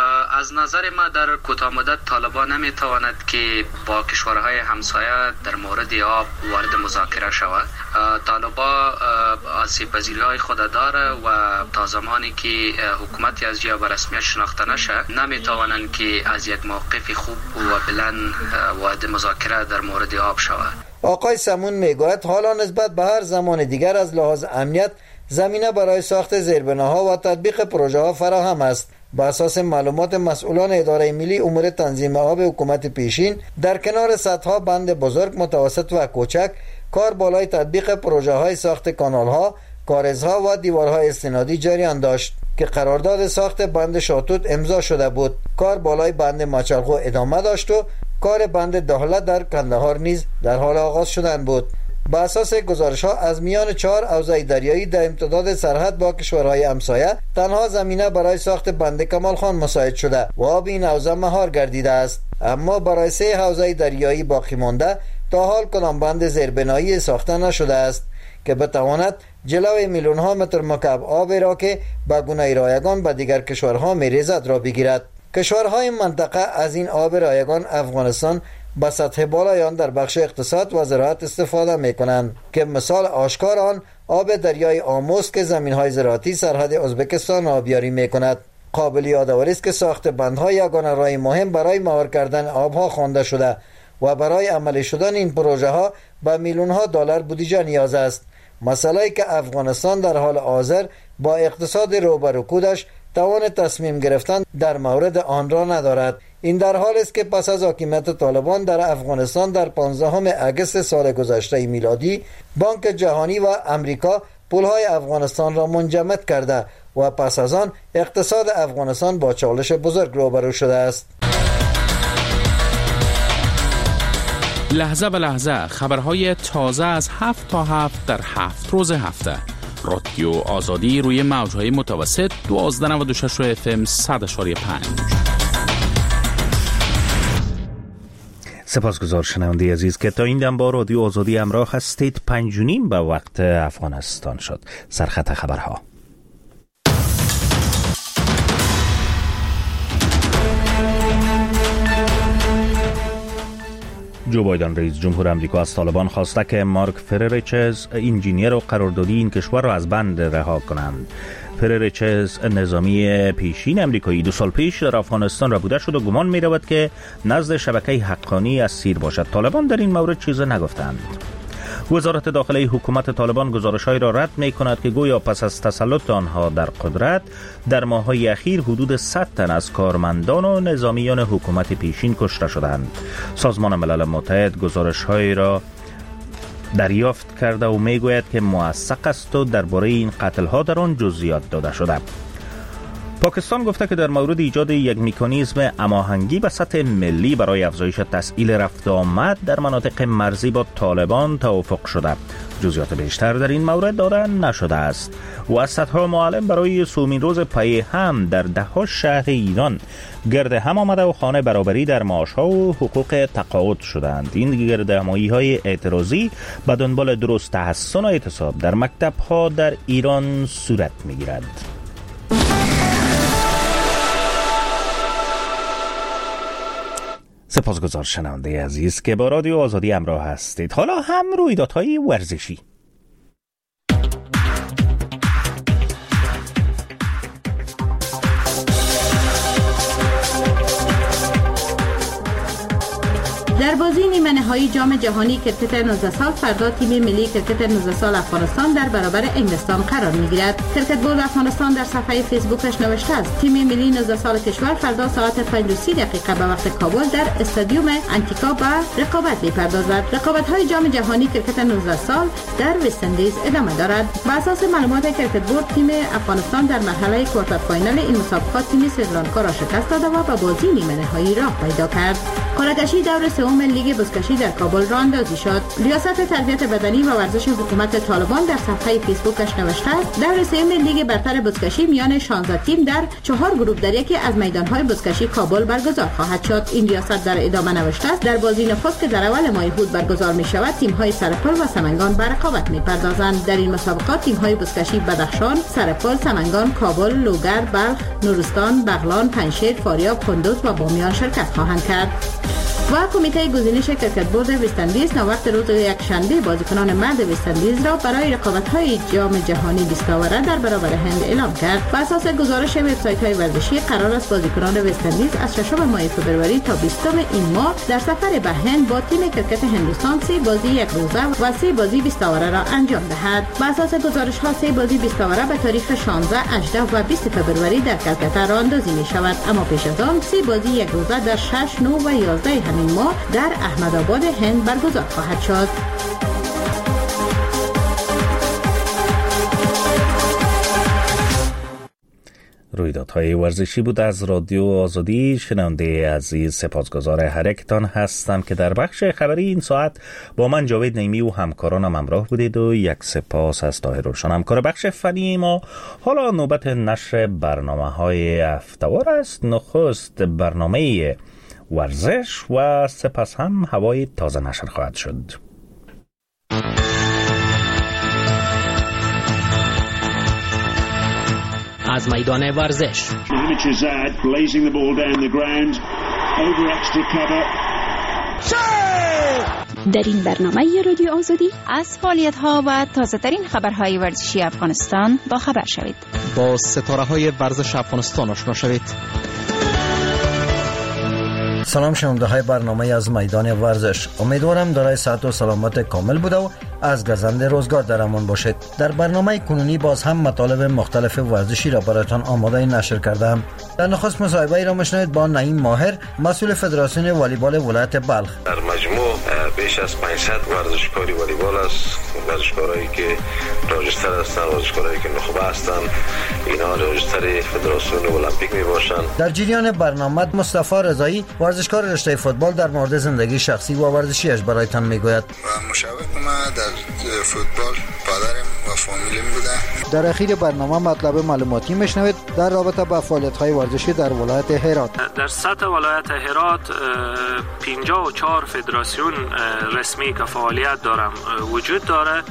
از نظر ما در کوتاه مدت طالبان نمیتواند که با کشورهای همسایه در مورد آب وارد مذاکره شود. طالبان آسیب‌پذیری‌های خود داره و تا زمانی که حکومتی از جا به رسمیت شناخته نشه نمیتوانند که از یک موقف خوب و بلند وارد مذاکره در مورد آب شود. آقای سمون میگوید حالا نسبت به هر زمان دیگر از لحاظ امنیت زمینه برای ساخت زیربناها و تطبیق پروژه ها فراهم است. با اساس معلومات مسئولان اداره ملی امور تنظیم آب حکومت پیشین در کنار صدها بند بزرگ، متوسط و کوچک کار بالای تطبیق پروژه های ساخت کانال ها، کارزها و دیوارهای استنادی جریان داشت که قرارداد ساخت بند شاتوت امضا شده بود. کار بالای بند مچلخو ادامه داشت و کار بند دهله در کندهار نیز در حال آغاز شدن بود. با اساس گزارش‌ها از میان 4 حوزه دریایی در امتداد سرحد با کشورهای همسایه تنها زمینه برای ساخت بند کمالخان مساعد شده و آب این حوزه مهار گردیده است، اما برای 3 حوزه دریایی باقی مانده تا حال کدام بند زیربنایی ساخته نشده است که بتواند جلوی میلیون ها متر مکعب آب را که به گونه رایگان به دیگر کشورها میریزد را بگیرد. کشورهای منطقه از این آب رایگان افغانستان با سطح بالای آن در بخش اقتصاد و زراعت استفاده میکنند که مثال آشکار آن آب دریای آموز که زمینهای زراعتی سرحد ازبکستان آبیاری میکند. قابل یادآوری است که ساخت بندها یگانه راه مهم برای مهار کردن آبها خوانده شده و برای عملی شدن این پروژه ها به میلیون ها دلار بودجه نیاز است. مسئله که افغانستان در حال حاضر با اقتصاد روبرکودش توان تصمیم گرفتن در مورد آن را ندارد. این در حال است که پس از حاکمیت طالبان در افغانستان در 15 اگست سال گذشته میلادی بانک جهانی و امریکا پولهای افغانستان را منجمد کرده و پس از آن اقتصاد افغانستان با چالش بزرگ روبرو شده است. لحظه به لحظه خبرهای تازه از 7 تا 7 در 7 روز هفته رادیو آزادی روی موجهای متوسط 1296 FM 100.5. سپاسگزار شنونده عزیز که تا این دم با رادیو آزادی همراه هستید. 5:30 به وقت افغانستان شد. سرخط خبرها. جو بایدن رئیس جمهور امریکا از طالبان خواسته که مارک فرریچز انجینیر و قراردادی این کشور را از بند رها کنند. فرریچز نظامی پیشین امریکایی 2 سال پیش در افغانستان را بوده شد و گمان می رود که نزد شبکه حقانی اسیر باشد. طالبان در این مورد چیز نگفتند. وزارت داخلی حکومت طالبان گزارش‌هایی را رد می‌کند که گویا پس از تسلط آنها در قدرت در ماه‌های اخیر حدود 100 تن از کارمندان و نظامیان حکومت پیشین کشته شدند. سازمان ملل متحد گزارش‌هایی را دریافت کرده و می‌گوید که موثق است و درباره این قتل‌ها در آن جزئیات داده شده. پاکستان گفته که در مورد ایجاد یک مکانیزم هماهنگی به سطح ملی برای افزایش تسهیل رفت آمد در مناطق مرزی با طالبان توافق شده. جزئیات بیشتر در این مورد داده نشده است. و از صدها معلم برای سومین روز پای هم در ده‌ها شهر ایران گرد هم آمده و خانه برابری در معاش‌ها و حقوق تقاعد شدند. این گرد همایی‌های اعتراضی به دنبال درست تحسن و اعتصاب در مکتب‌ها در ایران صورت می‌گیرد. سپاسگزار شنونده عزیز که با رادیو آزادی همراه هستید. حالا هم رویدادهای ورزشی. در بازی نیمه نهایی جام جهانی کرکت 19 سال فردا تیم ملی کرکت 19 سال افغانستان در برابر انگلستان قرار می‌گیرد. کرکت بورد افغانستان در صفحه فیسبوکش نوشته است تیم ملی 19 سال کشور فردا ساعت 5:30 به وقت کابل در استادیوم انتیکا به رقابت می‌پردازد. رقابت‌های جام جهانی کرکت 19 سال در وست اندیز ادامه دارد. بر اساس معلومات کرکت بورد تیم افغانستان در مرحله کوارتر فاینال این مسابقات تیم سریلانکا را شکست داده و به بازی نیمه نهایی راه پیدا کرد. قرعه‌کشی دور سوم لیگ بزکشی در کابل راه اندازی شد. ریاست تربیت بدنی و ورزش حکومت طالبان در صفحه فیسبوکش نوشته است دور سوم لیگ برتر بزکشی میان 16 تیم در 4 گروه در یکی از میدان‌های بزکشی کابل برگزار خواهد شد. این ریاست در ادامه نوشته است در بازی نخست که در اول ماه هود برگزار می‌شود تیم‌های سرپل و سمنگان به رقابت می‌پردازند. در این مسابقات تیم‌های بزکشی بدخشان، سرپل، سمنگان، کابل، لوگر، بلخ، نورستان، بغلان، پنجشیر، فاریاب، کندوز و بامیان شرکت خواهند کرد. و کمیته گزینش کرکت بورد وست اندیز وقت روز یکشنبه بازیکنان مرد وست اندیز را برای رقابت‌های جام جهانی بیستاوره در برابر هند اعلام کرد. بر اساس گزارش وبسایت‌های ورزشی قرار است بازیکنان وست اندیز از 6 ماه فوریه تا 20 این ماه در سفر به هند با تیم کرکت هندوستان 3 بازی یک روزه و 3 بازی بیستاوره را انجام دهد. بر اساس گزارش‌ها 3 بازی بیستاوره به تاریخ 16، 18 و 20 فوریه در کلکته راه اندازی می‌شود، اما پیش از آن 3 بازی یک روزه در 6، 9 و 11 همین ماه در احمدآباد هند برگزار خواهد شد. رویدادهای ورزشی بود از رادیو آزادی. شنونده عزیز سپاسگزار هر یکتان هستم که در بخش خبری این ساعت با من جاوید نیمی و همکارانم همراه بودید و یک سپاس از طاهر روشن همکار بخش فنی ما. حالا نوبت نشر برنامه‌های هفته‌وار است. نخست برنامه ورزش و سپس هم هوای تازه نشر خواهد شد. از میدان ورزش در این برنامه رادیو آزادی از فعالیت‌ها و تازه‌ترین خبرهای ورزشی افغانستان با خبر شوید. با ستاره‌های ورزش افغانستان آشنا شوید. سلام شنونده های برنامه از میدان ورزش. امیدوارم دارای صحت و سلامت کامل بوده و از گزند روزگار در امان باشید. در برنامه کنونی باز هم مطالب مختلف ورزشی را برایتان آماده نشر کردم. در نخست مصاحبه ای را میشنوید با نعیم ماهر، مسئول فدراسیون والیبال ولایت بلخ. در مجموع بیش از 500 ورزشکاری والیبال است. ورزشکارایی که راجستر هستند، ورزشکارایی که نخبه هستند، اینا راجستر فدراسیون المپیک می باشند. در جریان برنامه مصطفی رضایی ورزشکار رشته فوتبال در مورد زندگی شخصی و ورزشیش برایتان میگوید. مشابه ما در فوتبال پدرم و فامیلم بوده. در اخیر برنامه مطلب معلوماتی میشنوید در رابطه با فعالیت‌های ورزشی در ولایت هرات. در سطح ولایت هرات 54 فدراسیون رسمی که فعالیت دارم وجود داره.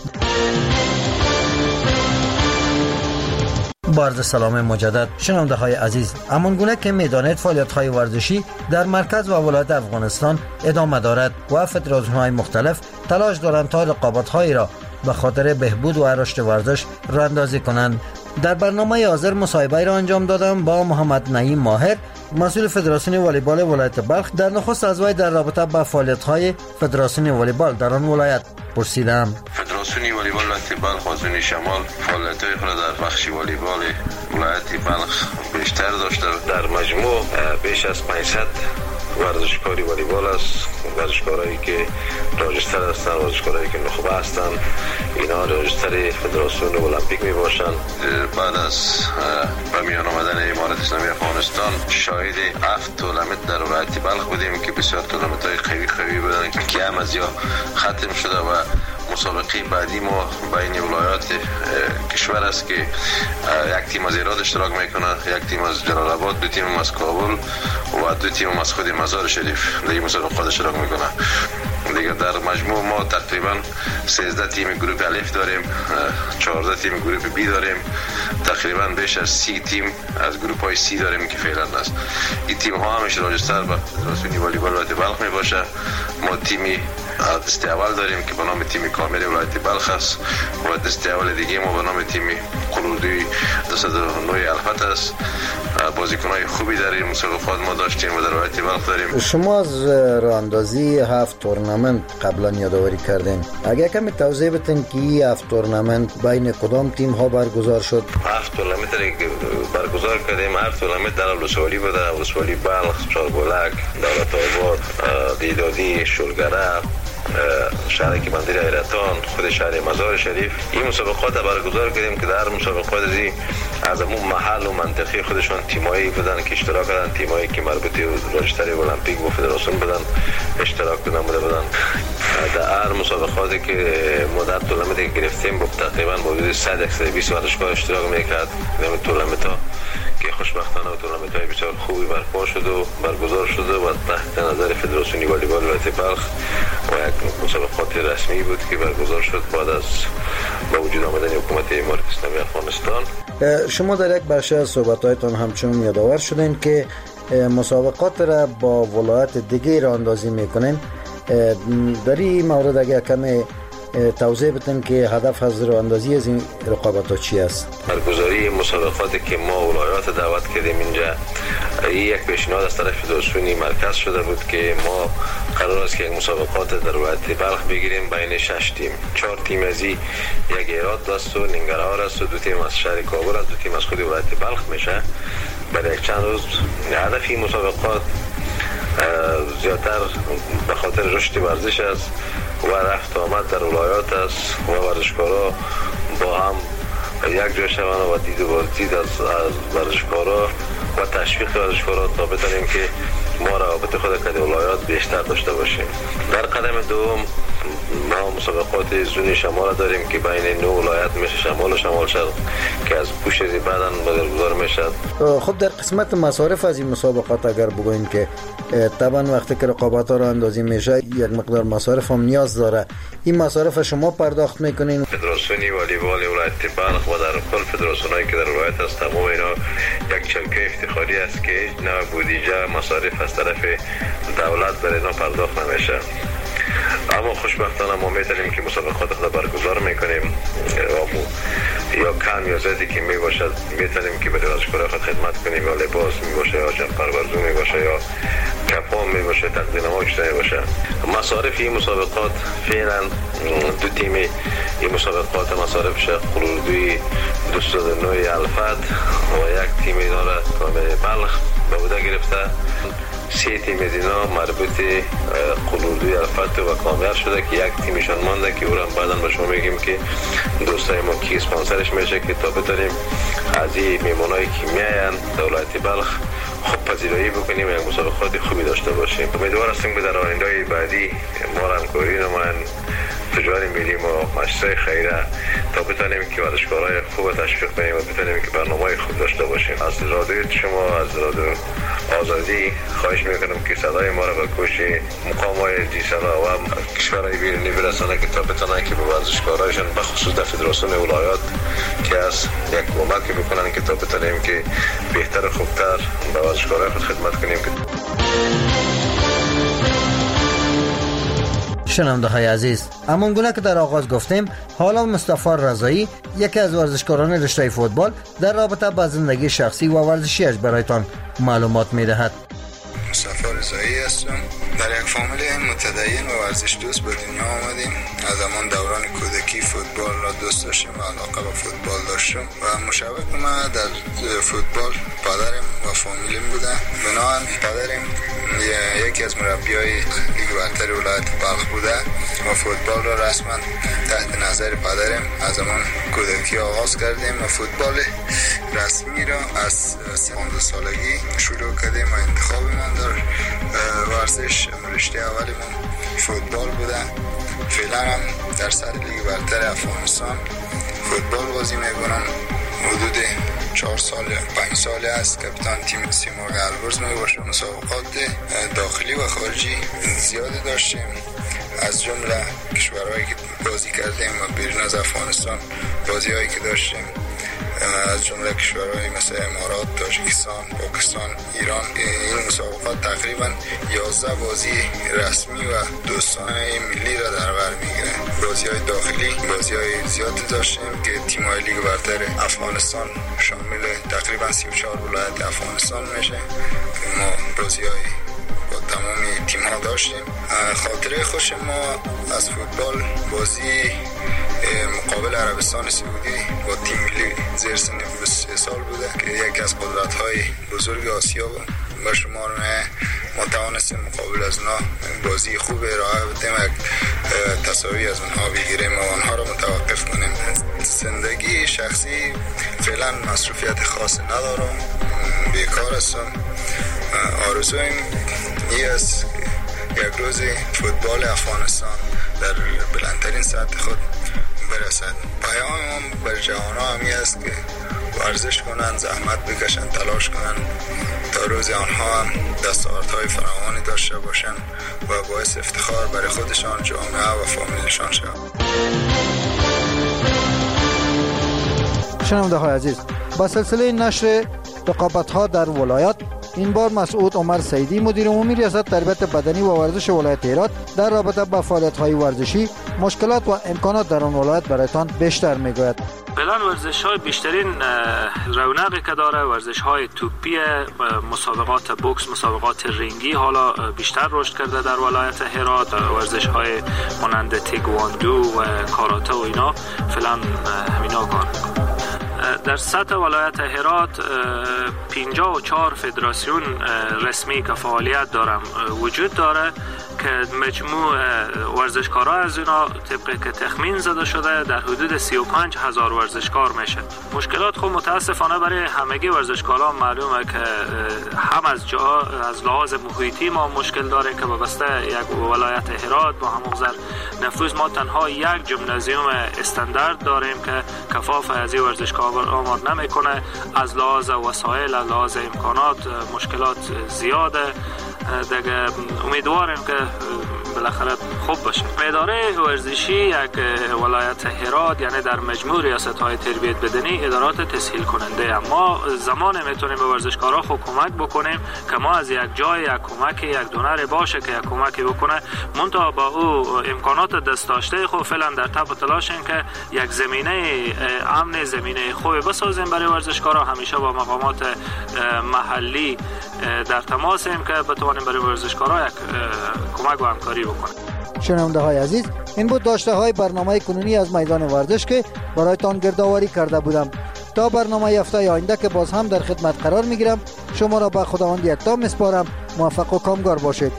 با عرض سلام مجدد شنونده های عزیز، همانگونه که میدانید فعالیت های ورزشی در مرکز و ولایت افغانستان ادامه دارد و فدراسیون های مختلف تلاش دارند تا رقابت هایی را به خاطر بهبود و رشد ورزش راه اندازی کنند. در برنامه حاضر مصاحبه را انجام دادم با محمد نعیم ماهر، مسئول فدراسیون والیبال ولایت بلخ. در نخست از وی در رابطه با فعالیت‌های فدراسیون والیبال در آن ولایت پرسیدم. فدراسیون والیبال ولایت بلخ و زون شمال فعالیت‌های خود در بخش والیبال ولایت بلخ بیشتر داشته. در مجموع بیش از 500 ورزشکاری والیبال است. ورزشکارایی که راجستر هستند، ورزشکارایی که نخبه هستند، اینا راجستر فدراسیون المپیک می باشند. بعد از به میان آمدن امارات اسلامی افغانستان شاهد 7 تورنمنت در ولایت بلخ بودیم که بسیار تورنمنت‌های قوی بودند که هم از یا ختم شده و مسابقه بعدی ما بین ولایات کشور است که یک تیم از ایران اشتراک میکنه، یک تیم از جلال آباد، دو تیم از کابل و دو تیم از خود مزار شریف در این مسابقه اشتراک میکنه. دیگه در مجموع ما تقریبا 13 تیم گروه الف داریم، 14 تیم گروه بی داریم، تقریبا بیش از 30 تیم از گروه های سی داریم که فعلا است. این تیم ها همش راجستر به فدراسیون والیبال ولایت بلخ می باشه. ما تیمی دسته اول داریم که به نام تیم کامل ولایت بلخ است و دسته اول دیگه ما به نام تیم قلودوی 209 الفت است. بازیکنای خوبی در این مسابقات ما داشتیم و در ولایت بلخ داریم. شما از راه اندازی 7 تورنمنت قبلا یادآوری کردین، اگه کمی توضیح بدین که این 7 تورنمنت بین کدام تیم ها برگزار شد؟ 7 تورنمنت برگزار کردیم. 7 تورنمنت در ولسوالی بوده، ولسوالی بلخ، چاربلک، دولت آباد، دیدادی، شلگره، شهرک بندر ایرتان، خود شهر مزار شریف. این مسابقات برگزار کردیم که در مسابقات از اون محل و منطقه خودشون تیمایی بودن که اشتراک کردن، تیمایی که مربوط به راجستر المپیک و فدراسیون بودن اشتراک بودن. در هر مسابقاتی که مدت تورنمنتی که گرفتیم تقریبا حدود 100-120 ورزشکار اشتراک میکرد. این تورنمنت ها که خوشبختانه تورنمنت های بسیار خوبی برپا شد و برگزار شده و تحت نظر فدراسیون والیبال ولایت بلخ و یک مسابقات رسمی بود که برگزار شد بعد از با وجود آمدن حکومت امارات اسلامی افغانستان. شما در یک بخش از صحبت‌هایتان همچنین یادآور شدین که مسابقات را با ولایت دیگه راه اندازی میکنین. در این مورد اگر کمی توضیح بدین که هدف از راه اندازی از این رقابت‌ها چی است؟ برگزاری مسابقاتی که ما ولایات دعوت کردیم اینجا، یک پیشنهاد از طرف فدراسیون مرکز شده بود که ما قرار است که یک مسابقات در ولایت بلخ بگیریم بین 6 تیم. 4 تیم از یک هرات است و ننگرهار است و 2 تیم از شهر کابل است، 2 تیم از خود ولایت بلخ میشه. برای یک چند روز هدف این مسابقات زیادتر به خاطر رشد ورزش است و رفت آمد در ولایات است و ورزشکارا با هم یک جای شوند و دید و بازدید از ورزشکارا و تشویق ورزشکارا تا بتونیم که ما روابط خود که ولایات بیشتر داشته باشیم. در قدم دوم ما مسابقات زون شمال داریم که بین 9 ولایت میشه، شمال و شمال شرق، که از پوش از بعداً برگزار میشه. خب در قسمت مصارف از این مسابقات اگر بگوین که طبعا وقتی که رقابت‌ها را اندازی میشه یک مقدار مصارف هم نیاز داره، این مصارف شما پرداخت میکنین؟ فدراسیون والیبال ولایت بلخ و در کل فدراسیونایی که در ولایت هست تمام اینا یک چلکه افتخاری است که نه بودجه مصارف از طرف دولت برای اینا پرداخت نمیشه. اما خوشبختانه ما میتونیم که مسابقات خود برگزار میکنیم یا کم یا زیادی که میباشد میتونیم که برای ورزشکاران خود خدمت کنیم، یا لباس میباشه یا جمپرورزو میباشه یا کپان میباشه، تقدیرنما کشته میباشه. مصارف این مسابقات فعلا 2 تیم این مسابقات مصارفش قلودوی 209 الفت و یک تیم داره کامل بلخ به عهده گرفته. 3 تیم از اینا مربوط قلوردوی الفت و کامیار شده که یک تیمشان مانده که او را بعدا به شما میگیم که دوستای ما کی اسپانسرش میشه که تا بتونیم از این میمونایی که میاین دولت بلخ خوب پذیرایی بکنیم و یک مسابقات خوبی داشته باشیم. امیدوار هستیم که در آینده بعدی ما را همکاری نمایند تجاری ملی و مؤسسه خیریه تا بتونیم که ورزشکارای خوب تشویق کنیم و بتونیم که برنامه‌های خوب داشته باشیم. از رادیو شما، از رادیو آزادی خواهش میکنم که صدای ما را به گوش مقام‌های دیسلا و کشورهای بیرونی برسانه که تا بتونن که به ورزشکارایشان به خصوص در فدراسیون ولایات که از یک کمک بکنن که تا بتونیم که بهتر و خوبتر به ورزشکارای خود خدمت کنیم. شنونده های عزیز، همانگونه که در آغاز گفتیم، حالا مصطفی رضایی یکی از ورزشکاران رشته فوتبال در رابطه با زندگی شخصی و ورزشیش برایتان معلومات میدهد. مصطفی رضایی هستم. در یک فامیل متدین و ورزش دوست به دنیا آمدیم. از همان دوران کودکی فوتبال را دوست داشتیم و علاقه به فوتبال داشتم و مشابه ما در فوتبال پدرم و فامیلم بوده. بنابراین پدرم یکی از مربیای لیگ برتر ولایت بلخ بوده و فوتبال را رسما تحت نظر پدرم از همان کودکی آغاز کردیم و فوتبال رسمی را از 13 سالگی شروع کردیم و انتخابمان در ورزش رشته اولیمون فوتبال بوده. فعلا هم در سر لیگ برتر افغانستان فوتبال بازی میکنم. حدود 4 سال 5 ساله است کاپیتان تیم سیمرغ البرز میباشم. مسابقات داخلی و خارجی زیاده داشتیم، از جمله کشورهایی که بازی کردیم و بیرون از افغانستان بازی هایی که داشتیم، از جمله کشورهایی مثل امارات، تاجیکستان، پاکستان، ایران. این مسابقات تقریبا 11 بازی رسمی و دوستانه ملی را در بر میگیره. بازی های داخلی بازی های زیادی داشتیم که تیم های لیگ برتر افغانستان شامل تقریبا 34 ولایت افغانستان میشه. ما بازی های با تمام تیم ها داشتیم. خاطره خوش ما از فوتبال بازی مقابل عربستان سعودی با تیم ملی زیر سن 23 سال بوده که یکی از قدرت‌های بزرگ آسیا بود. با شمار ما توانستیم مقابل از اونا بازی خوب ارائه بدیم و تساوی از اونها بگیریم و آنها را متوقف کنیم. زندگی شخصی فعلا مصروفیت خاص ندارم، بیکار هستم. آرزویم این است که یک روز فوتبال افغانستان در بلندترین سطح خود برسد. پیامم بر جوانان همی است که ورزش کنند، زحمت بکشند، تلاش کنند تا روز آنها هم دستاوردهای فراوانی داشته باشند و باعث افتخار برای خودشان، جامعه و فامیلشان شود. شنونده های عزیز، با سلسله نشر رقابت‌ها در ولایات، این بار مسعود عمر سیدی مدیر عمومی ریاست تربیت بدنی و ورزش ولایت هرات در رابطه با فعالیت‌های ورزشی، مشکلات و امکانات در آن ولایت برایتان بیشتر میگوید. فعلا ورزش‌های بیشترین رونقی که داره ورزش‌های توپی، مسابقات بوکس، مسابقات رینگی حالا بیشتر رشد کرده در ولایت هرات. ورزش‌های مانند تکواندو و کاراته و اینا فعلا همینا کار می‌کنه. در سطح ولایت هرات 54 فدراسیون رسمی که فعالیت دارم وجود داره که مجموع ورزشکارا از اینا طبقی که تخمین زده شده در حدود 35,000 ورزشکار میشه. مشکلات خب متاسفانه برای همگی ورزشکاران معلومه که هم از لحاظ محیطی ما مشکل داره که وابسته یک ولایت هرات با همون نفوذ ما تنها یک جیمنازیوم استاندارد داریم که کفاف از این ورزشکار آمار نمیکنه. از لحاظ وسایل، از لحاظ امکانات مشکلات زیاده دیگه. امیدواریم که بالاخره خوب باشه. اداره ورزشی یک ولایت هرات یعنی در مجموع ریاست‌های تربیت بدنی ادارات تسهیل کننده. ما زمان میتونیم به ورزشکارا خود کمک بکنیم که ما از یک جای یک کمک، یک دونر باشه که یک کمکی بکنه، منتها با او امکانات دست داشته خود فعلا در تب و تلاشیم که یک زمینه امن، زمینه خوب بسازیم برای ورزشکارا. همیشه با مقامات محلی در تماسیم که بتوانیم برای ورزشکارا یک کمک و همکاری بکنیم. شنونده های عزیز، این بود داشته های برنامه کنونی از میدان ورزش که برایتان گردآوری کرده بودم. تا برنامه هفته آینده که باز هم در خدمت قرار میگیرم، شما را به خداوند یکتا میسپارم. موفق و کامگار باشید.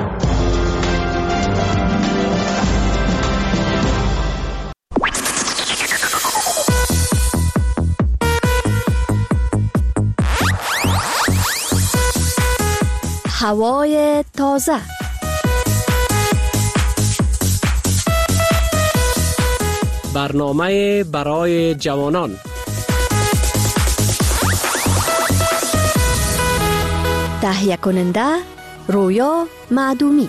هوای تازه. برنامه برای جوانان. تهیه کننده رویا معدومی.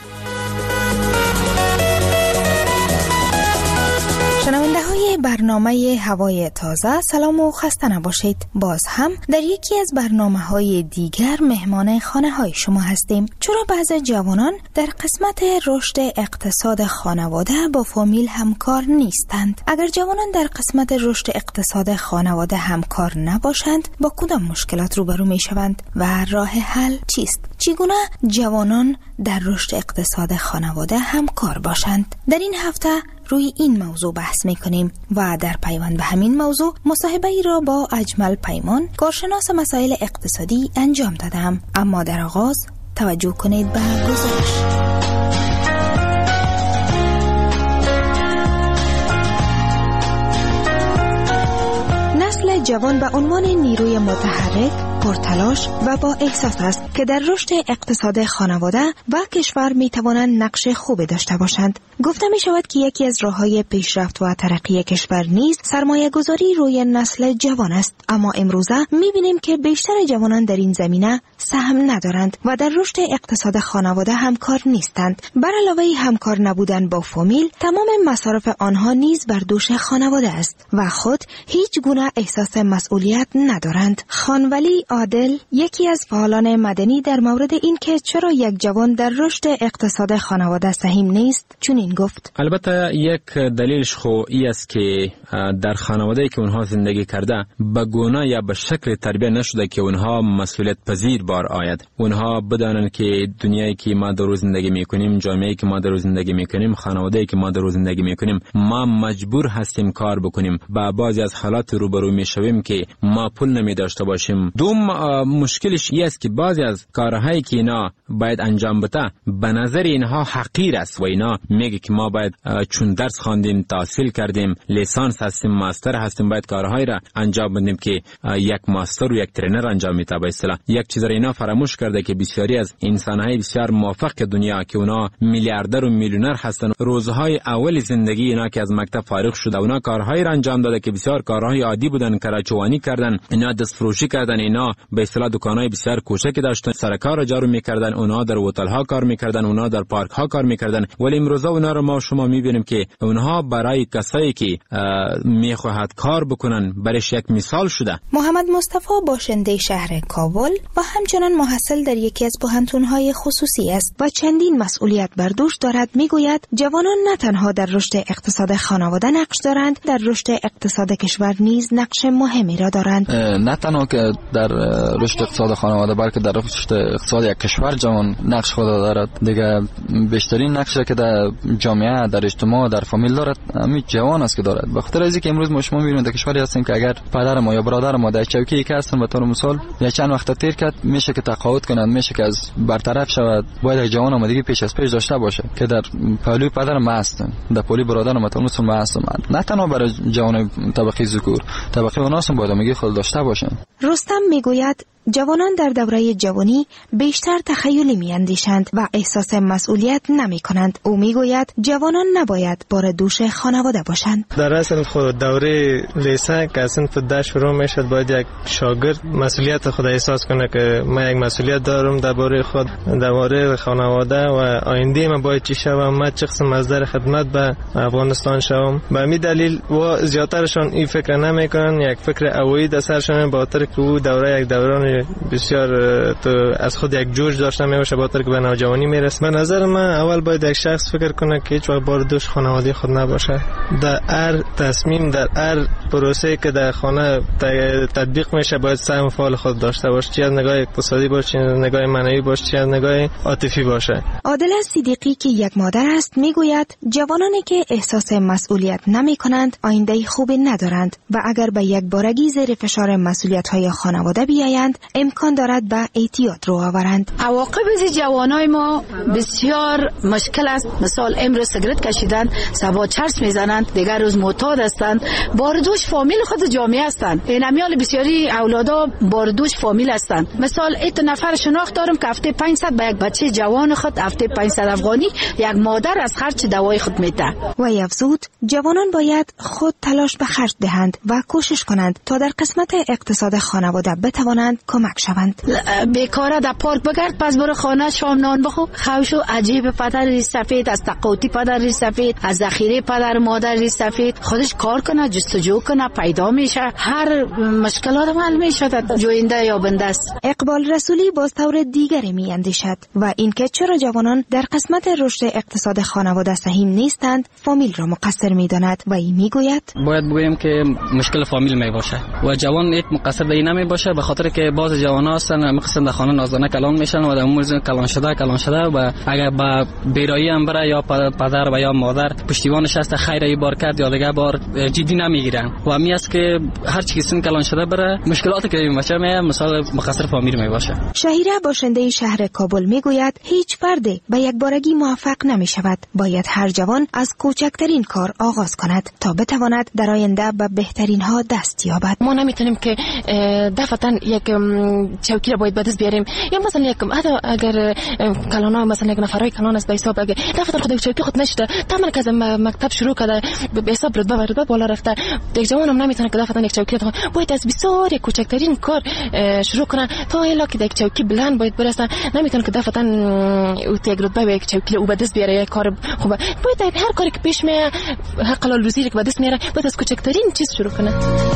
شنونده های برنامه هوای تازه، سلام و خسته نباشید. باز هم در یکی از برنامه های دیگر مهمان خانه های شما هستیم. چرا بعضی جوانان در قسمت رشد اقتصاد خانواده با فامیل همکار نیستند؟ اگر جوانان در قسمت رشد اقتصاد خانواده همکار نباشند، با کدام مشکلات روبرو می شوند و راه حل چیست؟ چگونه جوانان در رشد اقتصاد خانواده همکار باشند؟ در این هفته روی این موضوع بحث می‌کنیم و در پیوند به همین موضوع مصاحبه ای را با اجمل پیمان، کارشناس مسائل اقتصادی انجام دادم. اما در آغاز توجه کنید به گزارش. نسل جوان به عنوان نیروی متحرک، پرتلاش و با احساس است که در رشد اقتصاد خانواده و کشور می توانند نقش خوبی داشته باشند. گفته می شود که یکی از راه‌های پیشرفت و ترقی کشور نیز سرمایه گذاری روی نسل جوان است. اما امروزه می بینیم که بیشتر جوانان در این زمینه سهم ندارند و در رشد اقتصاد خانواده همکار نیستند. بر علاوه همکار نبودن با فامیل، تمام مصارف آنها نیز بر دوش خانواده است و خود هیچ گونه احساس مسئولیت ندارند. خانولی عادل، یکی از فعالان مدنی، در مورد این که چرا یک جوان در رشد اقتصاد خانواده سهم نیست چنین گفت: البته یک دلیلش خو ای است که در خانواده‌ای که اونها زندگی کرده به گونه یا به شکل تربیت نشده که اونها مسئولیت پذیر بار آید. اونها بدانند که دنیایی که ما در روز زندگی میکنیم، جامعه‌ای که ما در روز زندگی میکنیم، خانواده‌ای که ما در روز زندگی میکنیم، ما مجبور هستیم کار بکنیم. با بعضی از حالات روبرو میشویم که ما پول نمی داشته باشیم. دوم مشکلش این است که بعضی از کارهایی که اینا باید انجام بده به نظر اینها حقیر است و اینا میگه که ما باید چون درس خواندیم، تحصیل کردیم، لیسانس هستیم، ماستر هستیم، باید کارهایی را انجام بدیم که یک ماستر و یک ترینر انجام میده. به اصطلاح یک چیز را اینا فراموش کرده که بسیاری از انسان‌های بسیار موفق دنیا که اونا میلیاردر و میلیونر هستن، روزهای اول زندگی اینا که از مکتب فارغ شده اونا کارهایی را انجام داده که بسیار کارهای عادی بودن، کراچوانی کردن، اینا دستفروشی کردن، اینا به اصطلاح دکانای بسیار کوچکی داشتن، سرکار جارو میکردن، اونا در هتل ها کار میکردن، اونا در پارک ها کار میکردن. ولی امروزه اونا رو ما شما میبینیم که اونها برای کسایی که میخواهد کار بکنن برایش یک مثال شده. محمد مصطفی باشنده شهر کابل و همچنان محصل در یکی از پوهنتون‌های خصوصی است و چندین مسئولیت بر دوش دارد. میگوید جوانان نه تنها در رشد اقتصاد خانواده نقش دارند، در رشد اقتصاد کشور نیز نقش مهمی را دارند. نه تنها که در رشد اقتصاد خانواده بلکه در رشد اقتصاد یک کشور جوان نقش خود دارد. دیگه بیشترین نقشی که در جامعه، در اجتماع، در فامیل دارد همین جوان است که دارد. به خاطر اینکه امروز ما شما میبینید در کشوری هستیم که اگر پدر ما یا برادر ما در چوکی یک هستن به طور مثال یا چند وقت تیر کرد، میشه که تقاعد کنند، میشه که از برطرف شود. باید جوان آمادگی پیش از پیش داشته باشه که در پهلوی پدر ما هستن، در پهلوی برادر ما طور مثال ما هستن. نه تنها برای جوان طبقه ذکور، طبقه اوناس هم باید آمادگی خود داشته باشن. رستم میگوید جوانان در دوره جوانی بیشتر تخیلی میاندیشند و احساس مسئولیت نمی کنند. او میگوید جوانان نباید بار دوش خانواده باشند. در اصل خود دوره لیسانس که اصلا فده شروع میشد، باید یک شاگرد مسئولیت خود احساس کنه که من یک مسئولیت دارم درباره خود، درباره خانواده و آینده من باید چی شوم، من چه قسم مصدر خدمت به افغانستان شوم. به همین دلیل و زیاترشان این فکر نمیکنن، یک فکر اویی در سرشون به خاطر که او دوره یک دوران بسیار تو از خود یک جوش داشته میباشه با که به نوجوانی میرسه. به نظر من اول باید یک شخص فکر کنه که هیچ وقت بار دوش خانواده خود نباشه. در هر تصمیم، در هر پروسه که در خانه تطبیق میشه باید سهم فعال خود داشته باشه، چه از نگاه اقتصادی باشه، چه از نگاه معنوی باشه، چه از نگاه عاطفی باشه. عادل صدیقی که یک مادر است میگوید جوانانی که احساس مسئولیت نمی کنند آینده خوبی ندارند و اگر به یک بارگی زیر فشار مسئولیت های خانواده بیایند امکان دارد به اعتیاد رو آورند. عواقب از جوانای ما بسیار مشکل است. مثال امروز سیگرت کشیدن، صبح چرس میزنند، دیگر روز معتاد هستند، باردوش فامیل خود جامعه هستند. این امیال بسیاری اولادا باردوش فامیل هستند. مثال ایت نفر شناخت دارم که هفته 500 به یک بچه جوان خود هفته 500 افغانی یک مادر از خرج دوای خود میده. و یفزود جوانان باید خود تلاش به خرج دهند و کوشش کنند تا در قسمت اقتصاد خانواده بتوانند کمک شوند. بیکاره در پارک بگرد، پس برو خانه شام نان بخو. خوشو عجیب پدر ریش سفید، از تقاطی پدر ریش سفید، از ذخیره پدر مادر ریش سفید، خودش کار کنه، جستجو کنه، پیدا میشه، هر مشکلات حل میشه، جوینده یا بنده است. اقبال رسولی باز طور دیگری می اندیشد و اینکه چرا جوانان در قسمت رشد اقتصاد خانواده سهیم نیستند فامیل را مقصر می داند و این می گوید باید بگویم که مشکل فامیل می باشه و جوان یک مقصر به این نمی باشه، به خاطر که باز جوان هستن مخصوصا در خانه نازنه کلان میشن و در امور کلان شده و اگر با بیرایی هم بره یا پدر و یا مادر پشتیبانش هست خیر ای بار کرد یا دیگه بار جدی نمیگیرن و همی است که هر چی سن کلان شده بره مشکلاتی که بچه می مثال مقصر فامیل می باشه. شهیره باشنده شهر کابل می گوید هیچ فردی به یک بارگی موفق نمی شود. باید هر جوان از کوچکترین کار آغاز کند تا بتواند در آینده به بهترین ها دست یابد. ما نمیتونیم که دفعتا یک چوکی را باید به دست بیاریم یا مثلا یک اگر کلانا مثلا یک نفرای کلان است به حساب اگر دفعتا خود چوکی خود نشده تمام که از مکتب شروع کرده به حساب رتبه بالا رفته، یک جوان هم نمیتونه که دفعتا یک چوکی باید از بسیار کوچکترین کار شروع کنه تا الا که یک چوکی بلند باید برسه. نمیتونه که دفعتا او یک رتبه به یک چوکی او به دست بیاره یک کار خوبه. باید هر کاری که پیش میاد حق حلال روزی که به دست میاره باید از کوچکترین چیز شروع کنه.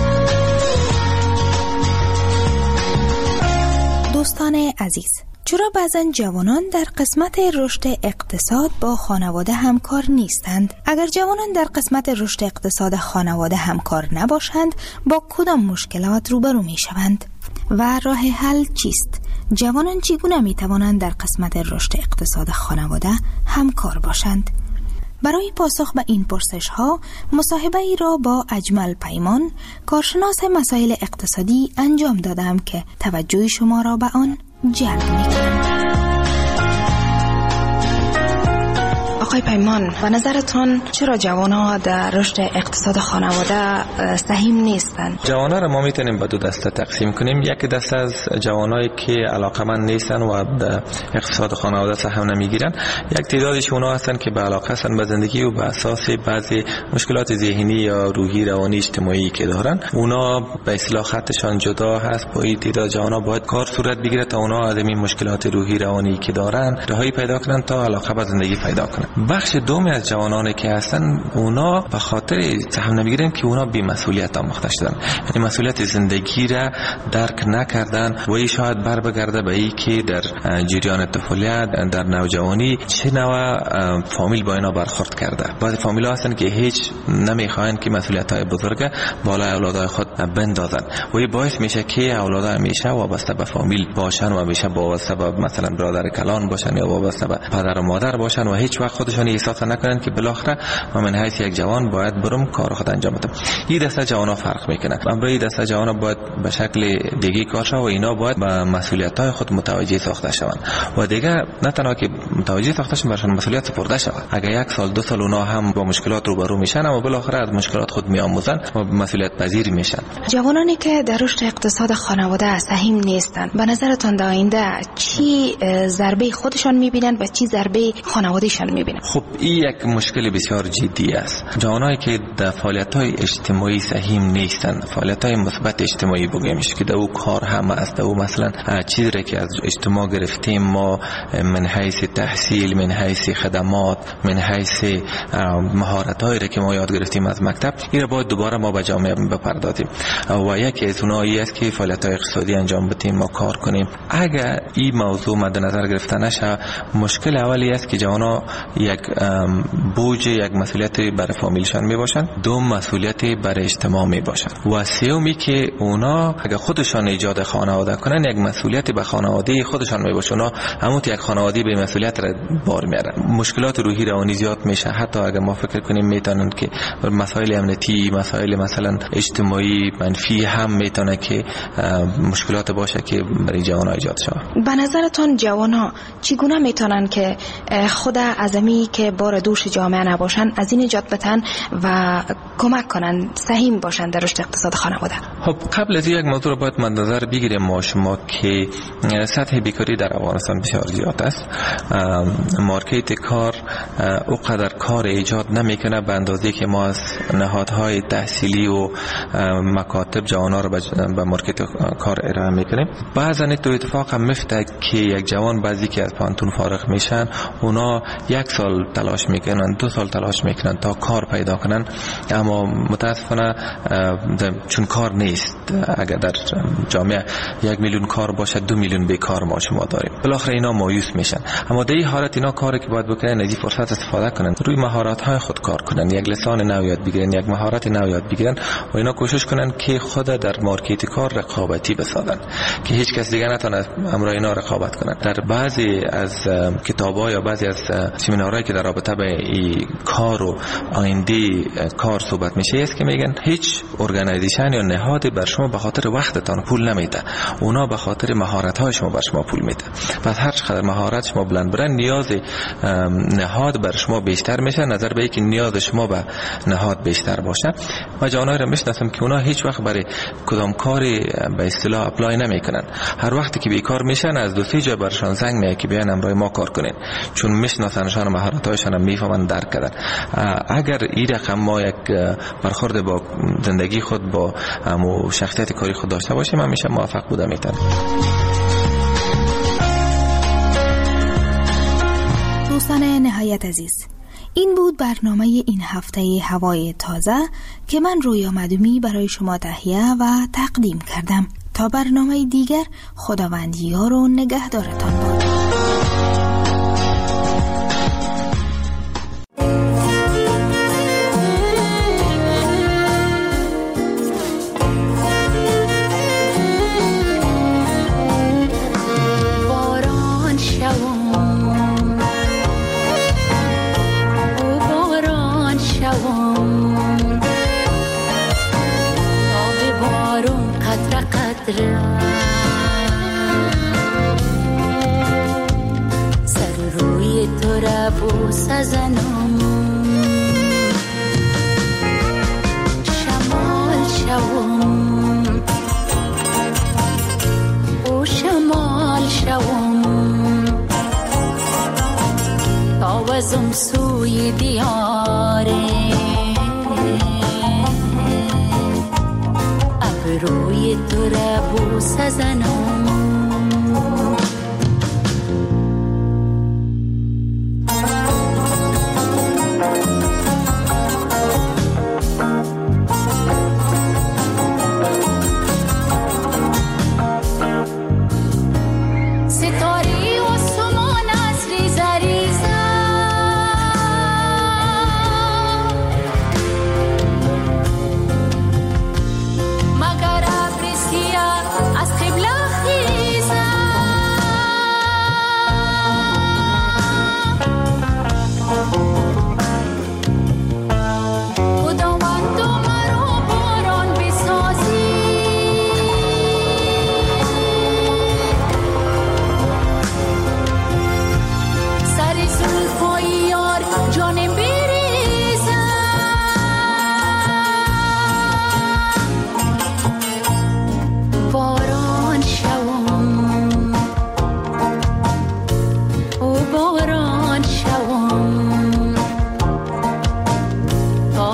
دوستان عزیز، چرا بعضن جوانان در قسمت رشد اقتصاد با خانواده همکار نیستند؟ اگر جوانان در قسمت رشد اقتصاد خانواده همکار نباشند با کدام مشکلات روبرو می شوند؟ و راه حل چیست؟ جوانان چگونه می توانند در قسمت رشد اقتصاد خانواده همکار باشند؟ برای پاسخ به این پرسش ها مصاحبه ای را با اجمل پیمان کارشناس مسائل اقتصادی انجام دادم که توجه شما را به آن جلب می‌کنم. آقای پیمان، به نظرتون چرا جوان‌ها در رشد اقتصاد خانواده سهیم نیستند؟ جوان‌ها را ما میتونیم به دو دسته تقسیم کنیم. یک دسته از جوانایی که علاقه‌مند نیستن و در اقتصاد خانواده سهم نمیگیرن، یک تعدادش اونا هستن که به علاقه هستن به زندگی و به اساس بعضی مشکلات ذهنی یا روحی روانی اجتماعی که دارن، اونا به اصطلاح خطشان جدا هست. با این تعداد جوان‌ها باید کار صورت بگیره تا اونا از این مشکلات روحی روانی که دارن راهی پیدا کنن تا علاقه به زندگی پیدا کنن. بخش دومی از جوانانی که هستن اونا به خاطر سهم نمیگیرن که اونا بی مسئولیت آموخته شدن، یعنی مسئولیت زندگی را درک نکردن و این شاید بر بگرده به این که در جریان طفولیت در نوجوانی چه نوع فامیل با اینا برخورد کرده. بعضی فامیل ها هستن که هیچ نمیخواین که مسئولیت های بزرگ بالای اولادای خود بندازن و این باعث میشه که اولادای همیشه وابسته به فامیل باشن و همیشه وابسته به مثلا برادر کلان باشن یا وابسته به پدر و مادر باشن و هیچ وقت خودشون احساس نکنن که بالاخره من حیث یک جوان باید برم کار خود انجام بدم. این دسته جوانا فرق میکنه. من برای دسته جوانا باید به شکل دیگه کار شه و اینا باید به مسئولیت‌های خود متوجه ساخته شوند و دیگه نه تنها که متوجه ساخته شوند برشان مسئولیت سپرده شود. اگر یک سال دو سال اونا هم با مشکلات روبرو میشن و بالاخره از مشکلات خود میآموزن و مسئولیت پذیر میشن. جوانانی که در رشد اقتصاد خانواده سهیم نیستند، به نظرتون در آینده چی ضربه خودشان میبینن و چی ضربه خانوادهشان میبینن؟ خب این یک مشکل بسیار جدی است. جوانایی که در فعالیت‌های اجتماعی سهیم نیستن، فعالیت‌های مثبت اجتماعی بگیم که در او کار هم است، او مثلا چیزی را که از اجتماع گرفتیم ما من حیث تحصیل، من حیث خدمات، من حیث مهارت‌هایی را که ما یاد گرفتیم از مکتب، این را باید دوباره ما به جامعه بپردازیم و یکی از اونها است که فعالیت‌های اقتصادی انجام بدیم، ما کار کنیم. اگر این موضوع مد نظر گرفته نشه، مشکل اولی است که جوانا یک بوج، یک مسئولیت برای فامیلشان می باشن، دو مسئولیت برای اجتماع می باشن و سومی که اونا اگر خودشان ایجاد خانواده کنن یک مسئولیت به خانواده خودشان می باشه. اونا همون یک خانواده به مسئولیت را بار میارن. مشکلات روحی روانی زیاد میشه. حتی اگر ما فکر کنیم میتونن که مسائل امنیتی، مسائل مثلا اجتماعی منفی هم میتونه که مشکلات باشه که برای جوانان ایجاد شود. به نظرتون جوانان چگونه میتونن که خود عزمی که بار دوش جامعه نباشن از این نجات بدن و کمک کنن سهیم باشن در رشد اقتصاد خانواده؟ خب قبل از یک موضوع باید مد نظر بگیریم ما شما که سطح بیکاری در افغانستان بسیار زیاد است. مارکت کار اونقدر کار ایجاد نمیکنه به اندازه که ما از نهادهای تحصیلی و مکاتب جوانان رو به مارکت کار ارائه میکنیم. بعضا تو اتفاق هم میفته که یک جوان بعضی که از پانتون فارغ میشن، اونا 1 سال تلاش میکنن، 2 سال تلاش میکنن تا کار پیدا کنن، اما متاسفانه چون کار نیست. اگر در جامعه 1 میلیون کار باشه 2 میلیون بیکار ما شما داریم. بالاخره اینا مایوس میشن. اما در این حالت اینا کاری که باید بکنن از این فرصت استفاده کنن، روی مهارت های خود کار کنن، یک لسان نو یاد بگیرن، یک مهارت نو یاد بگیرن و اینا کوشش کنن که خود در مارکت کار رقابتی بسازن که هیچ کس دیگه نتونه امرای اینا رقابت کنن. در بعضی از کتاب‌ها یا بعضی از سمینارهایی که در رابطه به این کار و آینده کار صحبت میشه است که میگن هیچ ارگانایزیشن یا نهادی بر شما به خاطر وقتتان پول نمیده، اونا به خاطر مهارت‌های شما بر شما پول میده. پس هر چقدر مهارت شما بلند برن، نیاز نهاد بر شما بیشتر میشه، نظر به اینکه نیاز شما به نهاد بیشتر باشه. و جوانایی رو میشناسم که اونا هیچ وقت برای کدام کاری به اصطلاح اپلای نمیکنن. هر وقتی که بیکار میشن از 2-3 جا برشان زنگ میاد که بیاین امروز ما کار کنین، چون میشناسنشان و مهارت‌هایشان هم میفهمن، درک کردن. اگر این رقم ما یک برخورد با زندگی خود با شخصیت کاری خود داشته باشیم، همیشه موفق بوده میتونه. دوستان نهایت عزیز، این بود برنامه این هفته هوای تازه که من رویا مدومی برای شما تهیه و تقدیم کردم. تا برنامه دیگر، خداوند یار و نگهدارتان باد. سر روی تو را بوس زنم، شمال شوم او شمال شوم، تاوزم سوی دیاره روی تو را بوس زنم. مگر ابر سیاه از قبله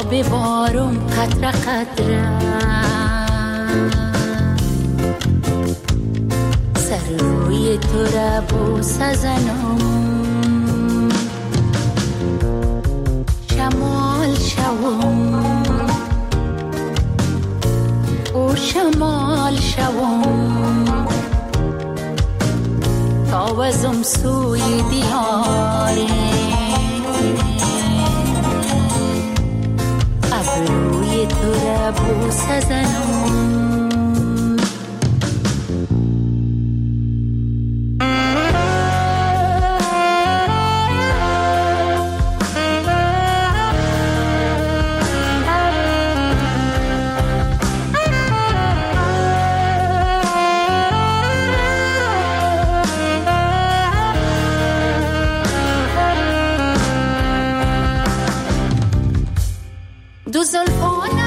ببارم قطره قطره سر روی تو را بوسه زنم شمال شوم او شمال شوم تاوزم سوی دیاره ابروی تو را بوسه زنم دو زلفان